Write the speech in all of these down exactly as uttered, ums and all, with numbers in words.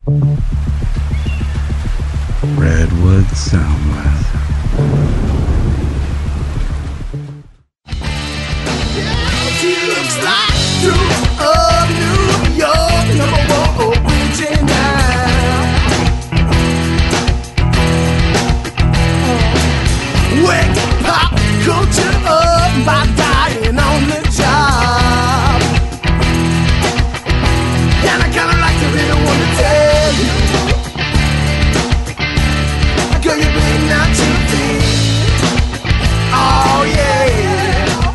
Redwood Soundwave. She looks like Duke of New York, number one original. Wake pop culture up by dying on the job. And I kinda like to be the one to tell you, girl, you bring out your feet. Oh yeah.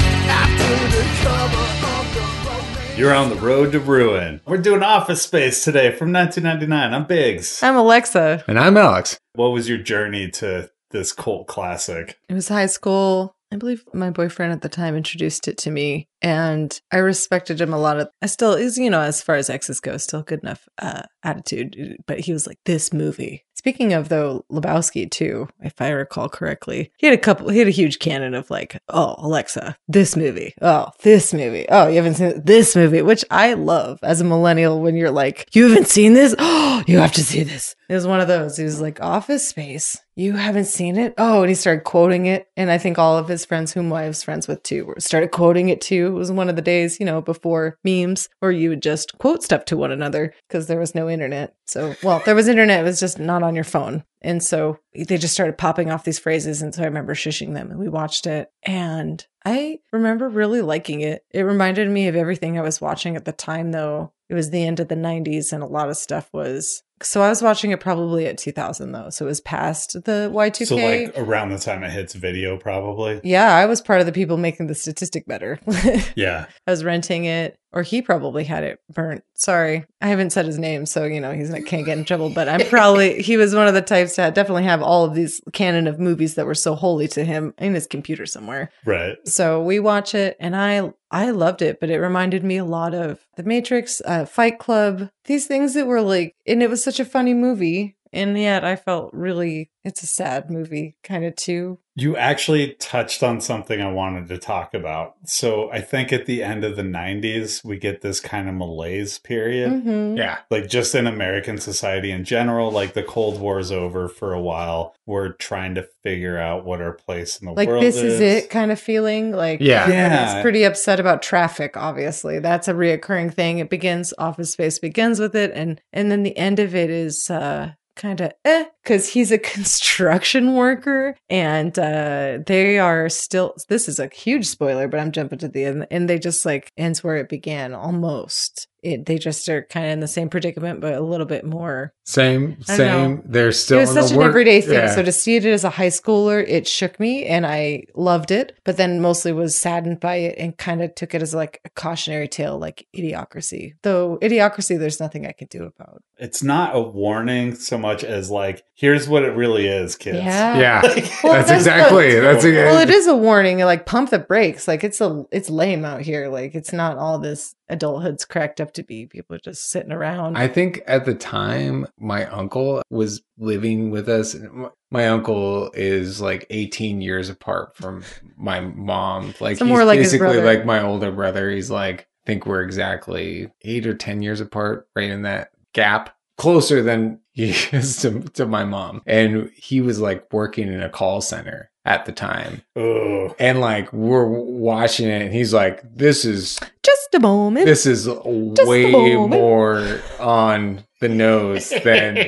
After the cover of the romance. You're on the road to ruin. We're doing Office Space today from nineteen ninety-nine. I'm Biggs. I'm Alexa. And I'm Alex. What was your journey to this cult classic? It was high school. I believe my boyfriend at the time introduced it to me, and I respected him a lot. Of, I still is, you know, as far as exes go, still good enough uh, attitude. But he was like, this movie. Speaking of, though, Lebowski, too, if I recall correctly, he had a couple, he had a huge canon of like, oh, Alexa, this movie. Oh, this movie. Oh, you haven't seen this movie, which I love as a millennial when you're like, you haven't seen this? Oh, you have to see this. It was one of those. He was like, Office Space. You haven't seen it? Oh, and he started quoting it. And I think all of his friends, whom I was friends with too, started quoting it too. It was one of the days, you know, before memes, where you would just quote stuff to one another because there was no internet. So, well, there was internet. It was just not on your phone. And so they just started popping off these phrases. And so I remember shushing them and we watched it. And I remember really liking it. It reminded me of everything I was watching at the time, though. It was the end of the nineties and a lot of stuff was... So I was watching it probably at two thousand, though. So it was past the Y two K. So like around the time it hits video, probably? Yeah, I was part of the people making the statistic better. Yeah. I was renting it, or he probably had it burnt. Sorry, I haven't said his name, so, you know, he's not, can't get in trouble. But I'm probably, he was one of the types to definitely have all of these canon of movies that were so holy to him in his computer somewhere. Right. So we watch it, and I I loved it, but it reminded me a lot of The Matrix, uh, Fight Club, these things that were like, and it was such a funny movie. And yet I felt really, it's a sad movie kind of too. You actually touched on something I wanted to talk about. So I think at the end of the nineties, we get this kind of malaise period. Mm-hmm. Yeah. Like just in American society in general, like the Cold War's over for a while. We're trying to figure out what our place in the like world this is. is it kind of feeling. Like, Yeah. Yeah. It's pretty upset about traffic, obviously. That's a reoccurring thing. It begins, Office Space begins with it. And, and then the end of it is, uh, kind of eh, because he's a construction worker and uh they are still, this is a huge spoiler, but I'm jumping to the end, and they just like ends where it began almost. It, they just are kind of in the same predicament, but a little bit more. Same, I don't same. know. They're still It was in the such an work- everyday thing. Yeah. So to see it as a high schooler, it shook me and I loved it, but then mostly was saddened by it and kind of took it as like a cautionary tale, like Idiocracy. Though Idiocracy, there's nothing I can do about. It's not a warning so much as like, here's what it really is, kids. Yeah. Yeah. Well, that's, that's exactly. what- that's a, Well, it is a warning. Like pump the brakes. Like it's a, it's lame out here. Like it's not all this adulthood's cracked up to be. People are just sitting around. I think at the time, my uncle was living with us. My uncle is like eighteen years apart from my mom. Like So he's more like his basically brother. like my older brother. He's like, I think we're exactly eight or ten years apart, right in that gap. Closer than he is to, to my mom. And he was like working in a call center at the time. Oh, And like we're watching it and he's like, this is Just a moment. this is a way moment. more on the nose than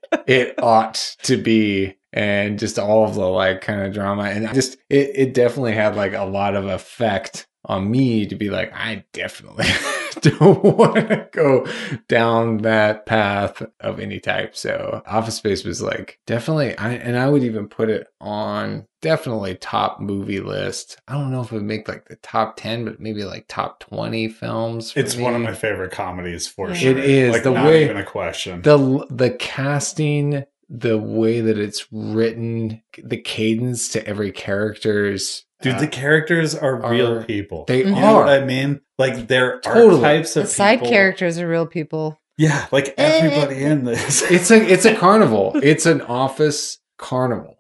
it ought to be. And just all of the like kind of drama. And I just it, it definitely had like a lot of effect on me to be like, I definitely don't want to go down that path of any type. So Office Space was like definitely, I, and I would even put it on definitely top movie list. I don't know if it would make like the top ten, but maybe like top twenty films. for it's me. one of my favorite comedies for Yeah. sure. It is, like, the not way- even a question. The the casting, the way that it's written, the cadence to every character's. Dude, uh, the characters are, are- real people. they you know what are. I mean? Like they're Totally. archetypes The of side people. characters are real people. Yeah, like everybody in this. It's a it's a carnival. It's an office carnival.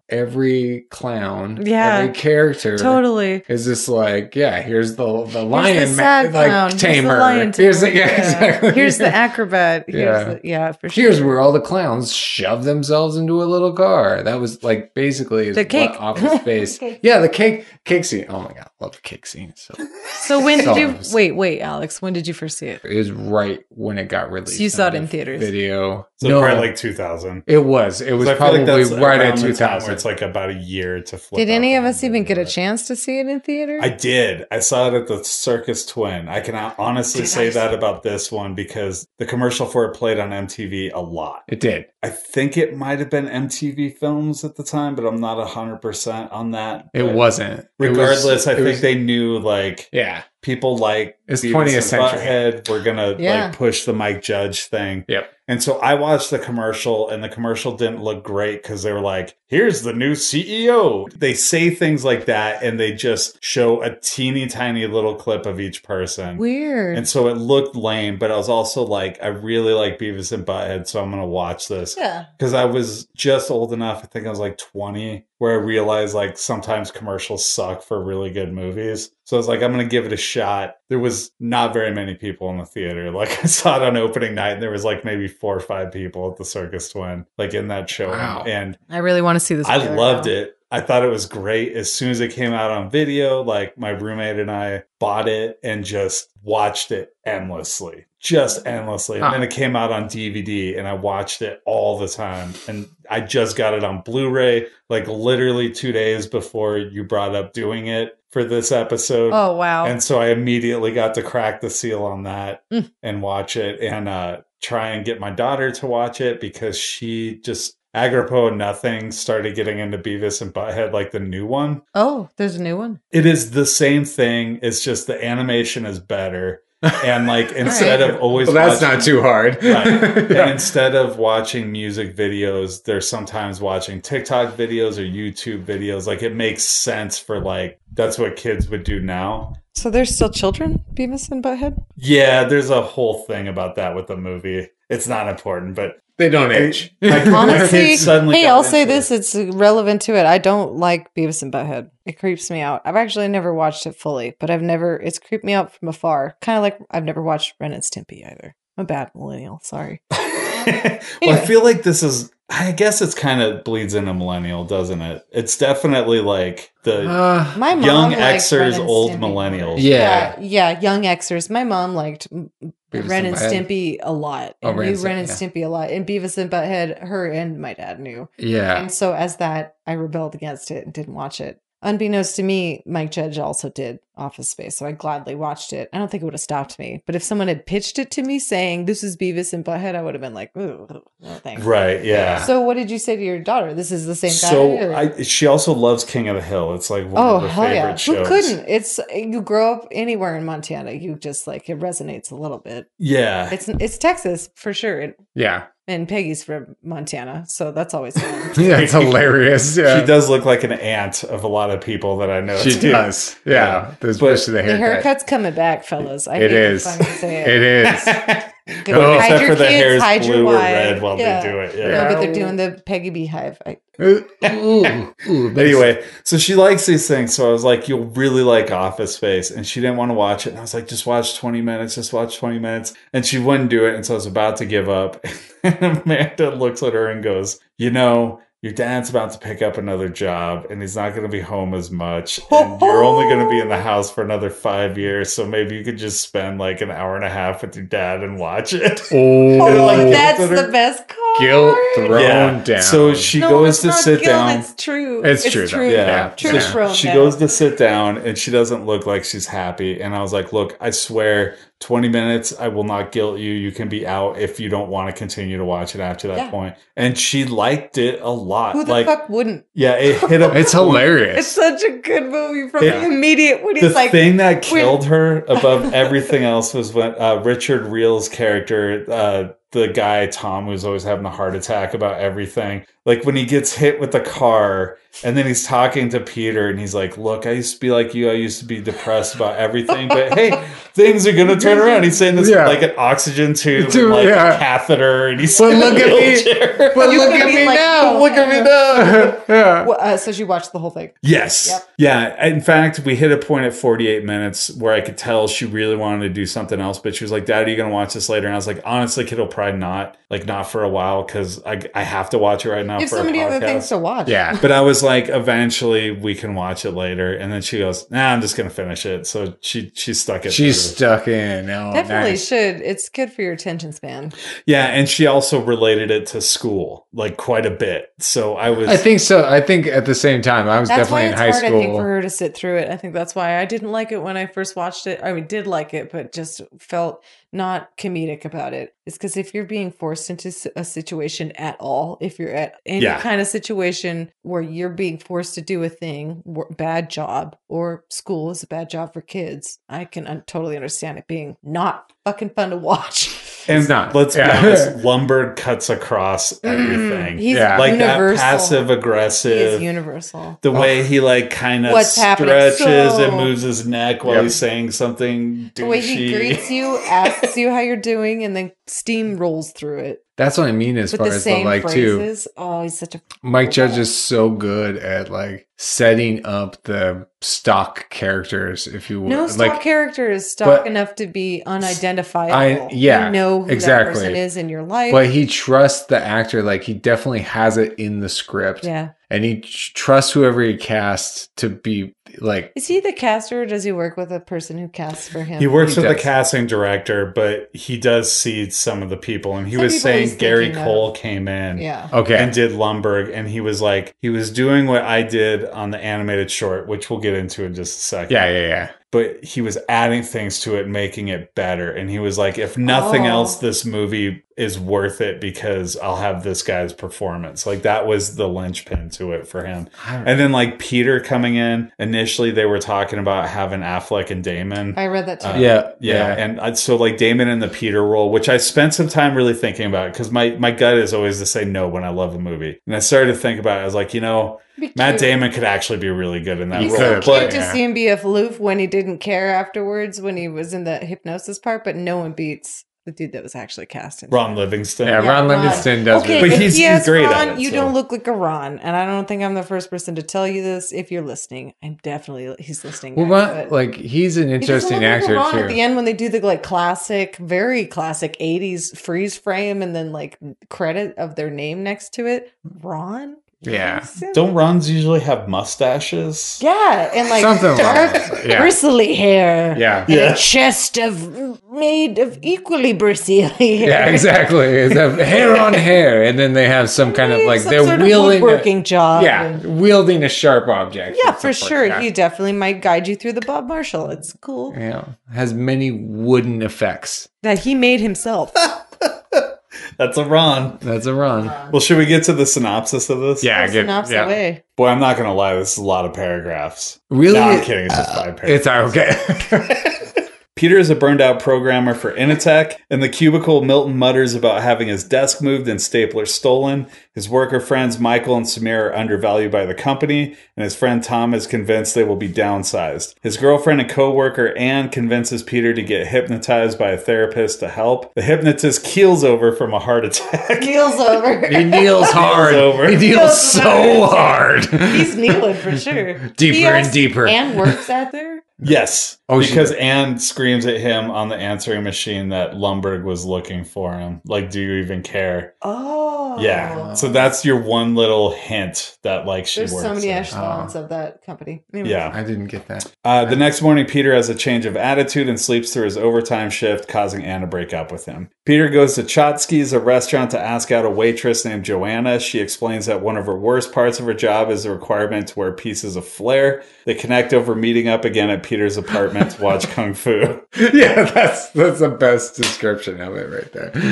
every clown, Yeah. every character Totally. is just like, yeah, here's the the Here's lion the sad ma- like clown. Here's the tamer. lion Here's the, tamer. yeah, exactly. Here's the acrobat. Here's Yeah. the, yeah, for sure. Here's where all the clowns shove themselves into a little car. That was like basically is The cake. what Office Space. Cake. Yeah, the cake cake scene. Oh my god, I love the cake scene. So So when did you So- wait? Wait, Alex. When did you first see it? it was right when it got released. So you saw it on in the theaters? Video. So no, probably like two thousand. it was. It was So I feel probably like that's right around at the two time where thousand. it's like about a year to flip. Did any out of the us even movie, get a but- chance to see it in theater? I did. I saw it at the Circus Twin. I can honestly Did say I? that about this one because the commercial for it played on M T V a lot. It did. I think it might have been M T V Films at the time, but I'm not one hundred percent on that. It But wasn't. It was- Regardless, I it think was- they knew like Yeah. people like It's Beavis twentieth and century. Butthead were gonna Yeah. like push the Mike Judge thing. Yep. And so I watched the commercial, and the commercial didn't look great because they were like, here's the new C E O. They say things like that, and they just show a teeny tiny little clip of each person. Weird. And so it looked lame, but I was also like, I really like Beavis and Butthead, so I'm going to watch this. yeah. Because I was just old enough, I think I was like twenty, where I realized like sometimes commercials suck for really good movies. So I was like, I'm going to give it a shot. There was not very many people in the theater. Like I saw it on opening night and there was like maybe four or five people at the Circus Twin, like in that show. Wow. And I really want to see this. I video right loved now. it. I thought it was great. As soon as it came out on video, like my roommate and I bought it and just watched it endlessly, just endlessly. And Huh. then it came out on D V D and I watched it all the time. And I just got it on Blu-ray, like literally two days before you brought up doing it for this episode. Oh wow. And so I immediately got to crack the seal on that Mm. and watch it and uh, try and get my daughter to watch it because she just, apropos of nothing, started getting into Beavis and Butthead, like the new one. oh, there's a new one. It is the same thing. It's just the animation is better. And like instead of always Well, that's watching- not too hard. Right. And Yeah. instead of watching music videos, they're sometimes watching TikTok videos or YouTube videos. Like it makes sense for like, that's what kids would do now. So there's still children, Beavis and Butthead. Yeah, there's a whole thing about that with the movie. It's not important, but They don't age. my, my Honestly, kids suddenly hey, got I'll say into this: it. it's relevant to it. I don't like Beavis and Butthead. It creeps me out. I've actually never watched it fully, but I've never. It's creeped me out from afar. Kind of like I've never watched Ren and Stimpy either. I'm a bad millennial. Sorry. Well, I feel like this is, I guess it's kind of bleeds into millennial, doesn't it? It's definitely like the Uh, My mom young liked Ren Xers, and old Stimpy. millennials. Yeah. yeah, yeah, young Xers. My mom liked mm, Beavis Ren and and Butthead. Stimpy a lot. Oh, And Ren knew and Ren Stimpy, and yeah. Stimpy a lot. And Beavis and Butthead, her and my dad knew. yeah. And so as that, I rebelled against it and didn't watch it. Unbeknownst to me, Mike Judge also did Office Space, so I gladly watched it. I don't think it would have stopped me, but if someone had pitched it to me saying this is Beavis and Butthead, I would have been like, "Ooh, no thanks." Right, yeah. So, what did you say to your daughter? This is the same guy. So or- I, she also loves King of the Hill. It's like one oh of her hell favorite yeah! shows. Who couldn't? It's you grow up anywhere in Montana, you just like it resonates a little bit. Yeah. It's it's Texas for sure, and, Yeah. and Peggy's from Montana, so that's always fun. Yeah. It's hilarious. Yeah. She does look like an aunt of a lot of people that I know. She too. does. Yeah. Especially But the the haircut. haircut's coming back, fellas. I It hate to is. fucking say it. It is. Good. Oh. Hide Except your for the kids, hair's hide your blue or wife. red while Yeah. they do it. Yeah. No, but they're doing the Peggy Beehive. I, Ooh, ooh, ooh, that's- Anyway, so she likes these things. So I was like, you'll really like Office Space. And she didn't want to watch it. And I was like, just watch twenty minutes, just watch twenty minutes. And she wouldn't do it. And so I was about to give up. And Amanda looks at her and goes, you know, your dad's about to pick up another job and he's not going to be home as much. And you're only going to be in the house for another five years. So maybe you could just spend like an hour and a half with your dad and watch it. Oh, like, that's guilt at her. the best card. guilt thrown Yeah. down. So she No, goes it's to not sit guilt, down. It's true. It's true, though. Yeah. True Yeah. thrown She down. goes to sit down and she doesn't look like she's happy. And I was like, look, I swear, twenty minutes, I will not guilt you. You can be out if you don't want to continue to watch it after that Yeah. point. And she liked it a lot. Who the like, fuck wouldn't? yeah, it hit a It's hilarious. It's such a good movie from It- the immediate when The he's like, thing that killed her above everything else was when uh, Richard Reel's character, uh, the guy, Tom, who's always having a heart attack about everything. Like when he gets hit with the car and then he's talking to Peter and he's like, look, I used to be like you. I used to be depressed about everything. But hey, things are going to turn around. He's saying this Yeah. like an oxygen tube, Tube, and like yeah. a catheter. And he's But in a look at me. wheelchair. But You look could at be me like, now. Look at me now. Yeah. Well, uh, so she watched the whole thing. Yes. Yep. Yeah. In fact, we hit a point at forty-eight minutes where I could tell she really wanted to do something else, but she was like, Dad, are you going to watch this later? And I was like, honestly, kid'll probably not, like not for a while because I, I have to watch it right now You have for so a many other podcast. things to watch. Yeah. But I was like, eventually we can watch it later. And then she goes, nah, I'm just going to finish it. So she, she stuck it. She's through. stuck in. Oh, Definitely nice. should. It's good for your attention span. Yeah. And she also related it to school like quite a bit. So I was, I think so. I think at the same time, I was That's why definitely in it's high hard, I think, school. for her to sit through it. I think that's why I didn't like it when I first watched it. I mean, did like it, but just felt not comedic about it. It's because if you're being forced into s- a situation at all, if you're at any Yeah. kind of situation where you're being forced to do a thing, wor- bad job, or school is a bad job for kids, I can un- totally understand it being not fucking fun to watch. and It's not. let's Yeah. be honest, Lumberg cuts across everything. He's Yeah. like that universal. passive He aggressive. is universal. The way he like kind of What's happening? stretches So- and moves his neck while Yep. he's saying something douchey. The way he greets you, asks you how you're doing, and then steam rolls through it That's what I mean as with far the as the same like too. phrases. Oh, he's such a Mike Judge is so good at like setting up the stock characters, if you will. no stock like, character is stock but- enough to be unidentifiable. I- yeah, you know who exactly. that person is in your life. but he trusts the actor. Like he definitely has it in the script, yeah, and he tr- trusts whoever he casts to be like. is he the caster, or does he work with a person who casts for him? He works He with the does. casting director, but he does see some of the people. And he Some was people saying he's Gary thinking of. Cole came in yeah. Okay, and did Lumberg, and he was like, he was doing what I did on the animated short, which we'll get into in just a second. yeah, yeah, yeah. But he was adding things to it, making it better. And he was like, if nothing Oh. else, this movie is worth it because I'll have this guy's performance. Like that was the linchpin to it for him. And then like Peter coming in, initially they were talking about having Affleck and Damon. I read that too. Uh, Yeah, Yeah, yeah. and I- so like Damon in the Peter role, which I spent some time really thinking about because my my gut is always to say no when I love a movie, and I started to think about it. I was like, you know, Be Matt cute. Damon could actually be really good in that He role. could, Cute But to yeah. see him be aloof when he didn't care afterwards when he was in the hypnosis part, but no one beats the dude that was actually cast in it. Ron Livingston, Yeah, Ron Livingston does Okay, really But if he's- he's yes, great at Ron, it, you so. don't look like a Ron, and I don't think I'm the first person to tell you this. If you're listening, I'm definitely he's listening. Well, guys, Ron, but like he's an he doesn't interesting look like a actor Ron too. at the end when they do the like classic, very classic eighties freeze frame, and then like credit of their name next to it. Ron. Yeah. Livingston? don't Rons usually have mustaches? Yeah, and like Something dark, like that, yeah. bristly hair. Yeah. And Yeah. a chest of made of equally bristly hair. Yeah, exactly. It's a hair on hair, and then they have some kind of like Some they're sort of wielding, a, woodworking job. yeah, and- wielding a sharp object. yeah, and for stuff like sure. that. He definitely might guide you through the Bob Marshall. It's cool yeah, has many wooden effects. that he made himself. That's a Ron. That's a run. Well, should we get to the synopsis of this? Yeah, I get. Synopsis Yeah. away. Boy, I'm not gonna lie. This is a lot of paragraphs. Really, No, I'm kidding. It's just five paragraphs. it's okay. Peter is a burned out programmer for Initech. In the cubicle, Milton mutters about having his desk moved and stapler stolen. His worker friends Michael and Samir are undervalued by the company, and his friend Tom is convinced they will be downsized. His girlfriend and co-worker Anne convinces Peter to get hypnotized by a therapist to help. The hypnotist keels over from a heart attack. Keels over. he kneels hard. over. He kneels Kneels so over. hard. He's kneeling for sure. Deeper He and also- deeper. And works out there. Yes. Oh, she because does. Anne screams at him on the answering machine that Lumberg was looking for him. Like, do you even care? Oh. Yeah. So that's your one little hint that, like, she There's works so many there. echelons of that company. Anyway. Yeah. I didn't get that. Uh, the next morning, Peter has a change of attitude and sleeps through his overtime shift, causing Anne to break up with him. Peter goes to Chotsky's, a restaurant, to ask out a waitress named Joanna. She explains that one of her worst parts of her job is the requirement to wear pieces of flair. They connect over meeting up again at Peter's apartment to watch Kung Fu. Yeah, that's that's the best description of it right there.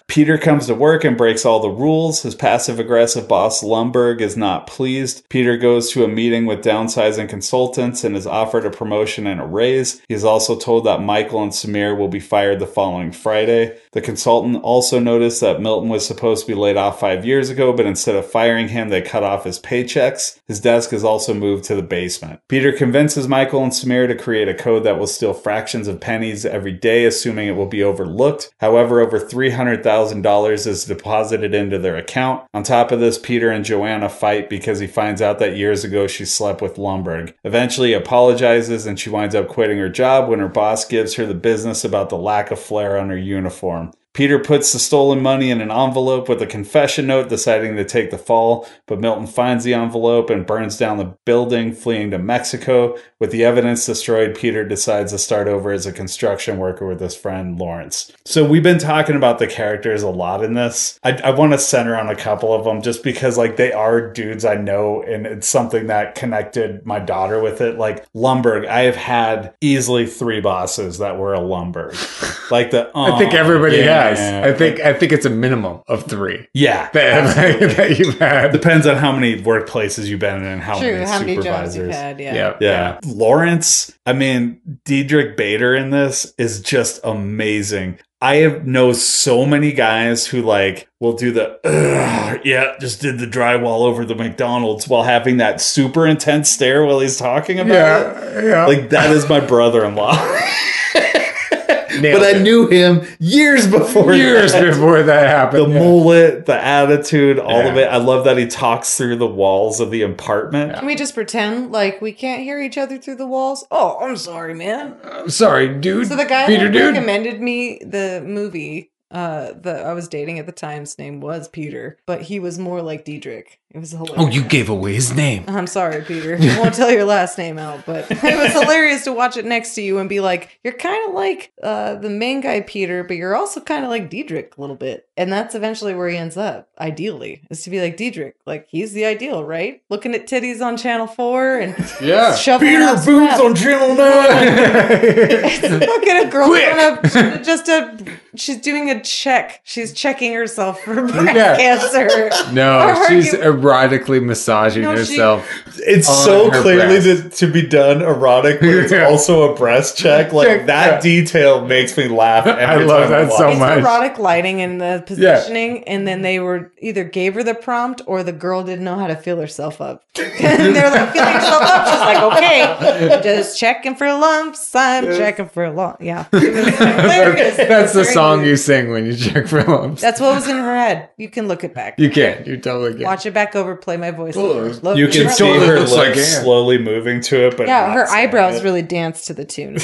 Peter comes to work and breaks all the rules. His passive-aggressive boss, Lumberg, is not pleased. Peter goes to a meeting with downsizing consultants and is offered a promotion and a raise. He is also told that Michael and Samir will be fired the following Friday. The consultant also noticed that Milton was supposed to be laid off five years ago, but instead of firing him, they cut off his paychecks. His desk is also moved to the basement. Peter convinces Michael and Samir to create a code that will steal fractions of pennies every day, assuming it will be overlooked. However, over three hundred thousand dollars is deposited into their account. On top of this, Peter and Joanna fight because he finds out that years ago she slept with Lumberg. Eventually, he apologizes and she winds up quitting her job when her boss gives her the business about the lack of flair on her uniform. Peter puts the stolen money in an envelope with a confession note, deciding to take the fall, but Milton finds the envelope and burns down the building, fleeing to Mexico. With the evidence destroyed, Peter decides to start over as a construction worker with his friend Lawrence. So we've been talking about the characters a lot in this. I, I want to center on a couple of them just because like they are dudes I know, and it's something that connected my daughter with it. Like Lumberg, I have had easily three bosses that were a Lumberg. Like the oh, I think everybody yeah. has. I think I think it's a minimum of three. Yeah, that, that you've had. Depends on how many workplaces you've been in and how True, many how many supervisors. jobs you've had, yeah. Yeah. Yeah. Lawrence, I mean, Diedrich Bader in this is just amazing. I have know so many guys who like will do the Ugh, yeah, just did the drywall over the McDonald's while having that super intense stare while he's talking about Yeah, it. yeah. Like that is my brother-in-law. Nailed But I it. knew him years before years that. before that The happened. yeah. mullet, the attitude, all Yeah. of it. I love that he talks through the walls of the apartment. Can we just pretend like we can't hear each other through the walls? Oh, I'm sorry, man. I'm sorry, dude. So the guy Peter, that dude. recommended me the movie uh, that I was dating at the time, his name was Peter, but he was more like Diedrich. It was hilarious. Oh, you gave away his name. I'm sorry, Peter. I won't tell your last name out, but it was hilarious to watch it next to you and be like, you're kind of like uh, the main guy, Peter, but you're also kind of like Diedrich a little bit. And that's eventually where he ends up, ideally, is to be like Diedrich. Like, he's the ideal, right? Looking at titties on Channel four and Yeah. shoveling Peter out Boots scraps. on Channel nine. Look at a girl Quick. on a, just a, she's doing a check. She's checking herself for breast Yeah. cancer. No, Or she's you- erotically massaging No, she- herself. It's On so her clearly breast. to, to be done erotic, but it's Yeah. also a breast check. Like Check, that yeah. detail makes me laugh. Every I love time that watch so it. It's much. erotic lighting and the positioning, and then they were either gave her the prompt or the girl didn't know how to feel herself up. And they're like, feeling yourself up. She's like, okay, just checking for lumps. I'm checking for lumps. Yeah. It was hilarious. That's the Very song good. you sing when you check for lumps. That's what was in her head. You can look it back. You can. You totally can. Watch it back over, play my voice. Oh, over. Look- You can It see totally her looks lips like Anne. slowly moving to it, but Yeah, not her saying eyebrows it. really dance to the tune.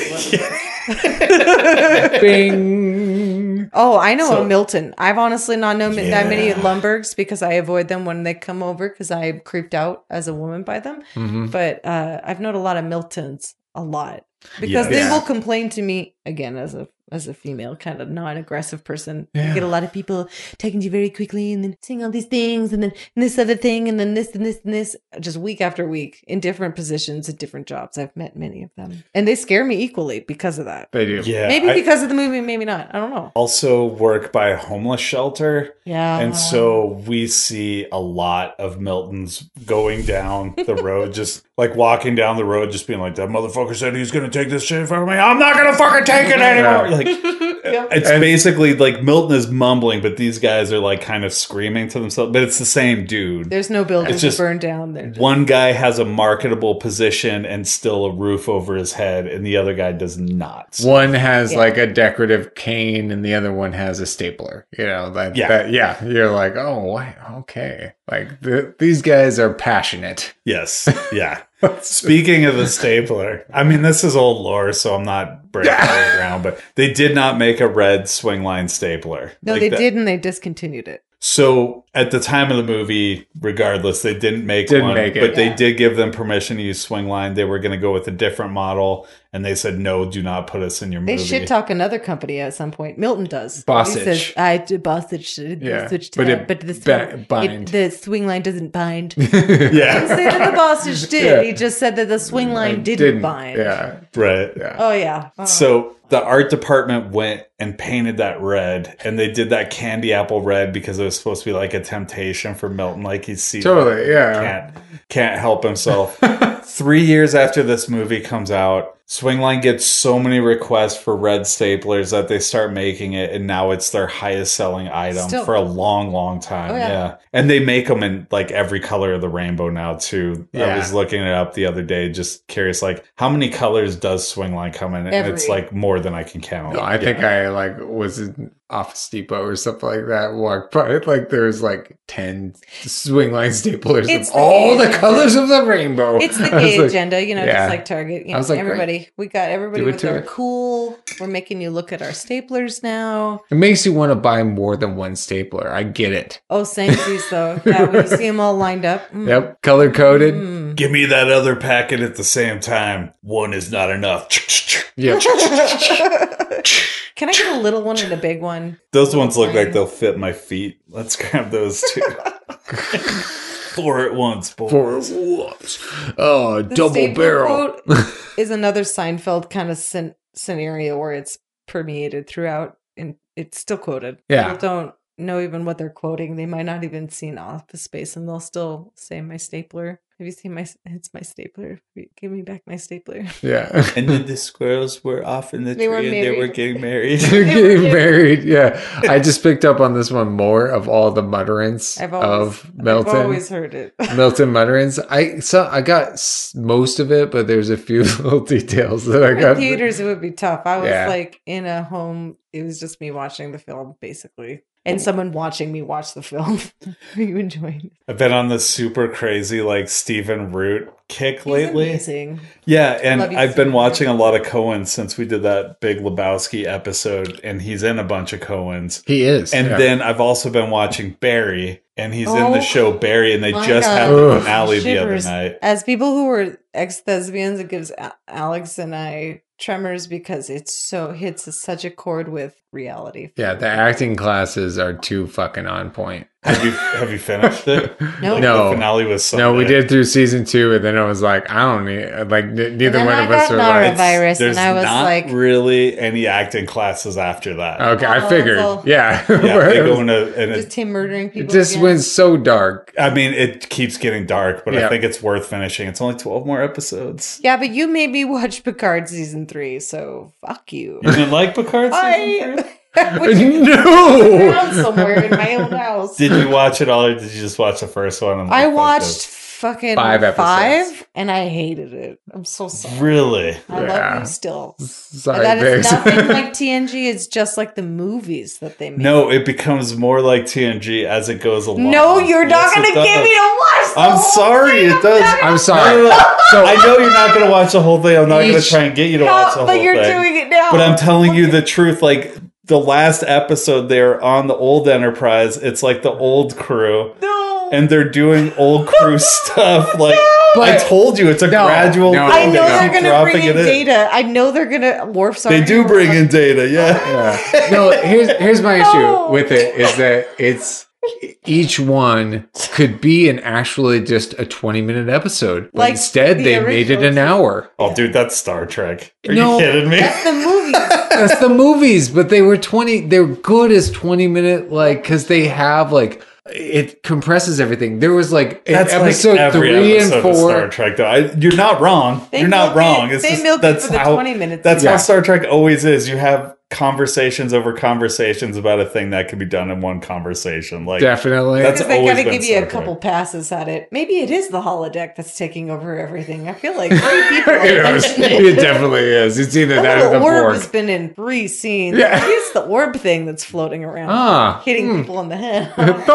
Bing. Oh, I know So- a Milton. I've honestly not known that many Yeah. Lumbergs because I avoid them when they come over because I'm creeped out as a woman by them. Mm-hmm. But uh, I've known a lot of Miltons, a lot, because Yes. they will complain to me again as a as a female, kind of non-aggressive person. Yeah. You get a lot of people talking to you very quickly and then saying all these things and then this other thing and then this and this and this, just week after week in different positions at different jobs. I've met many of them, and they scare me equally because of that. They do. Yeah, Maybe I because of the movie, maybe not. I don't know. also work by a homeless shelter. Yeah, And so we see a lot of Milton's going down the road, just like walking down the road, just being like, that motherfucker said he's going to take this shit from me. I'm not going to fucking take it anymore. Yeah. Like, Yep. it's And- basically like Milton is mumbling, but these guys are like kind of screaming to themselves, but it's the same dude. There's no buildings It's just burned down. They're just- One guy has a marketable position and still a roof over his head, and the other guy does not. One has Yeah. like a decorative cane, and the other one has a stapler. You know, that, Yeah. that, yeah. You're like, oh, why? Okay. Like the, these guys are passionate. Yes. Yeah. Speaking of the stapler, I mean, this is old lore, so I'm not breaking the ground, but they did not make a red swing line stapler. no, Like they that- did, and they discontinued it. So at the time of the movie, regardless, they didn't make Didn't one, make it. but they Yeah. did give them permission to use Swingline. They were going to go with a different model, and they said, "No, do not put us in your They movie." shit talk another company at some point. Milton does. Bossage. He says, I do Bossage. Yeah, Switch to but that, it but the, ba- swing, bind. it, the swing line doesn't bind. He didn't Yeah, say that the Bossage did. Yeah. He just said that the swing line didn't, bind. Yeah, right. yeah. Oh, yeah. Oh. So the art department went and painted that red, and they did that candy apple red because it was supposed to be like a temptation for Milton, like he's seen Totally, yeah. can't can't help himself. Three years after this movie comes out, Swingline gets so many requests for red staplers that they start making it, and now it's their highest selling item Still. for a long, long time. Oh, yeah. yeah. And they make them in like every color of the rainbow now too. I Yeah. was looking it up the other day, just curious, like how many colors does Swingline come in? And Every. it's like more than I can count. No, I think I like was in Office Depot or something like that. Walked by it like there's like ten swing line staplers It's of the all the gay colors of the rainbow. It's the I was gay like, agenda, you know, yeah. just like Target. You know, I was like, everybody, we got everybody Do it with to their it. cool. We're making you look at our staplers now. It makes you want to buy more than one stapler. I get it. Oh, samesies though. Yeah, when you see them all lined up. Mm. Yep, color coded. Mm. Give me that other packet at the same time. One is not enough. Yep. Can I get a little one and a big one? Those ones look Fine. like they'll fit my feet. Let's grab those two. Four at once, boys. For whoops. Oh, The double stapler barrel. quote is another Seinfeld kind of scen- scenario where it's permeated throughout and it's still quoted. Yeah. People don't know even what they're quoting. They might not even seen Office Space and they'll still say my stapler. Have you seen my, it's my stapler. Give me back my stapler. Yeah. And then the squirrels were off in the They tree were and they married. were getting married. They're getting married. Yeah. I just picked up on this one more of all the mutterance I've always, of Milton. I've always heard it. Milton mutterance. I so I got s- most of it, but there's a few little details that I In got. theaters, it would be tough. I was Yeah. like in a home. It was just me watching the film, basically, and someone watching me watch the film. Are you enjoying it? I've been on this super crazy like Stephen Root kick He's lately. amazing. Yeah, and Love you, I've been Stephen watching a Root. lot of Coens since we did that Big Lebowski episode, and he's in a bunch of Coens. He is. And yeah. then I've also been watching Barry, and he's in Oh, the show Barry, and they my just God. had the Ugh. finale the other Shivers. night. As people who were ex-thespians, it gives A- Alex and I tremors because it's so hits such a chord with reality. yeah, the acting classes are too fucking on point. Have you have you finished it? No. Like, No. the finale was Sunday. No, we did through season two, and then I was like, I don't need like n- neither then one I of us got were like, norovirus. There's and I was not like- really any acting classes after that. okay, I Oh, figured, well. yeah, Yeah, they It go was- into and just it, him murdering people. it just again. went so dark. I mean, it keeps getting dark, but Yeah. I think it's worth finishing. It's only twelve more episodes. Yeah, but you made me watch Picard season three, so fuck you. You didn't like Picard season three? I wish you No, found somewhere in my own house. Did you watch it all, or did you just watch the first one? And I like, watched focus? fucking Five five, episodes. and I hated it. I'm so sorry. Really? I Yeah. love you still. sorry, That is babes. nothing like T N G. It's just like the movies that they make. No, it becomes more like T N G as it goes along. No, you're not Yes, going it to get does. me to watch the I'm whole sorry, thing. it does. I'm No, sorry. no, no. So I know you're not going to watch the whole thing. I'm not going to Each- try and get you to No, watch the whole but you're thing. doing it now. But I'm telling you the truth. Like the last episode, they're on the old Enterprise. It's like the old crew, No. and they're doing old crew stuff. Like I But- told you, it's a No, gradual. no. thing. I know They they're keep going to dropping bring in it data. I know they're going to warp. They do bring in data. Yeah. Yeah. No, here's here's my issue No. with it is that it's each one could be an actually just a twenty minute episode. But Like instead the they made it an original. hour. Oh, dude, that's Star Trek. Are No. you kidding me? That's the movie. That's the movies, but they were twenty they're good as twenty minute like cuz they have like it compresses everything. There was like in That's episode like every three episode and of Star four. Trek, though. I, you're not wrong. They you're not milk it- wrong. It's they just, milk it that's for the how, twenty minutes. That's Yeah. how Star Trek always is. You have conversations over conversations about a thing that can be done in one conversation. Like Definitely. That's Because they always got to been give you a Star Trek. couple passes at it. Maybe it is the holodeck that's taking over everything. I feel like three people. it, is. mentioned it. It definitely is. It's either The that or the little orb Borg. has been in three scenes. Yeah. Maybe it's the orb thing that's floating around, Ah. hitting hmm. people in the head.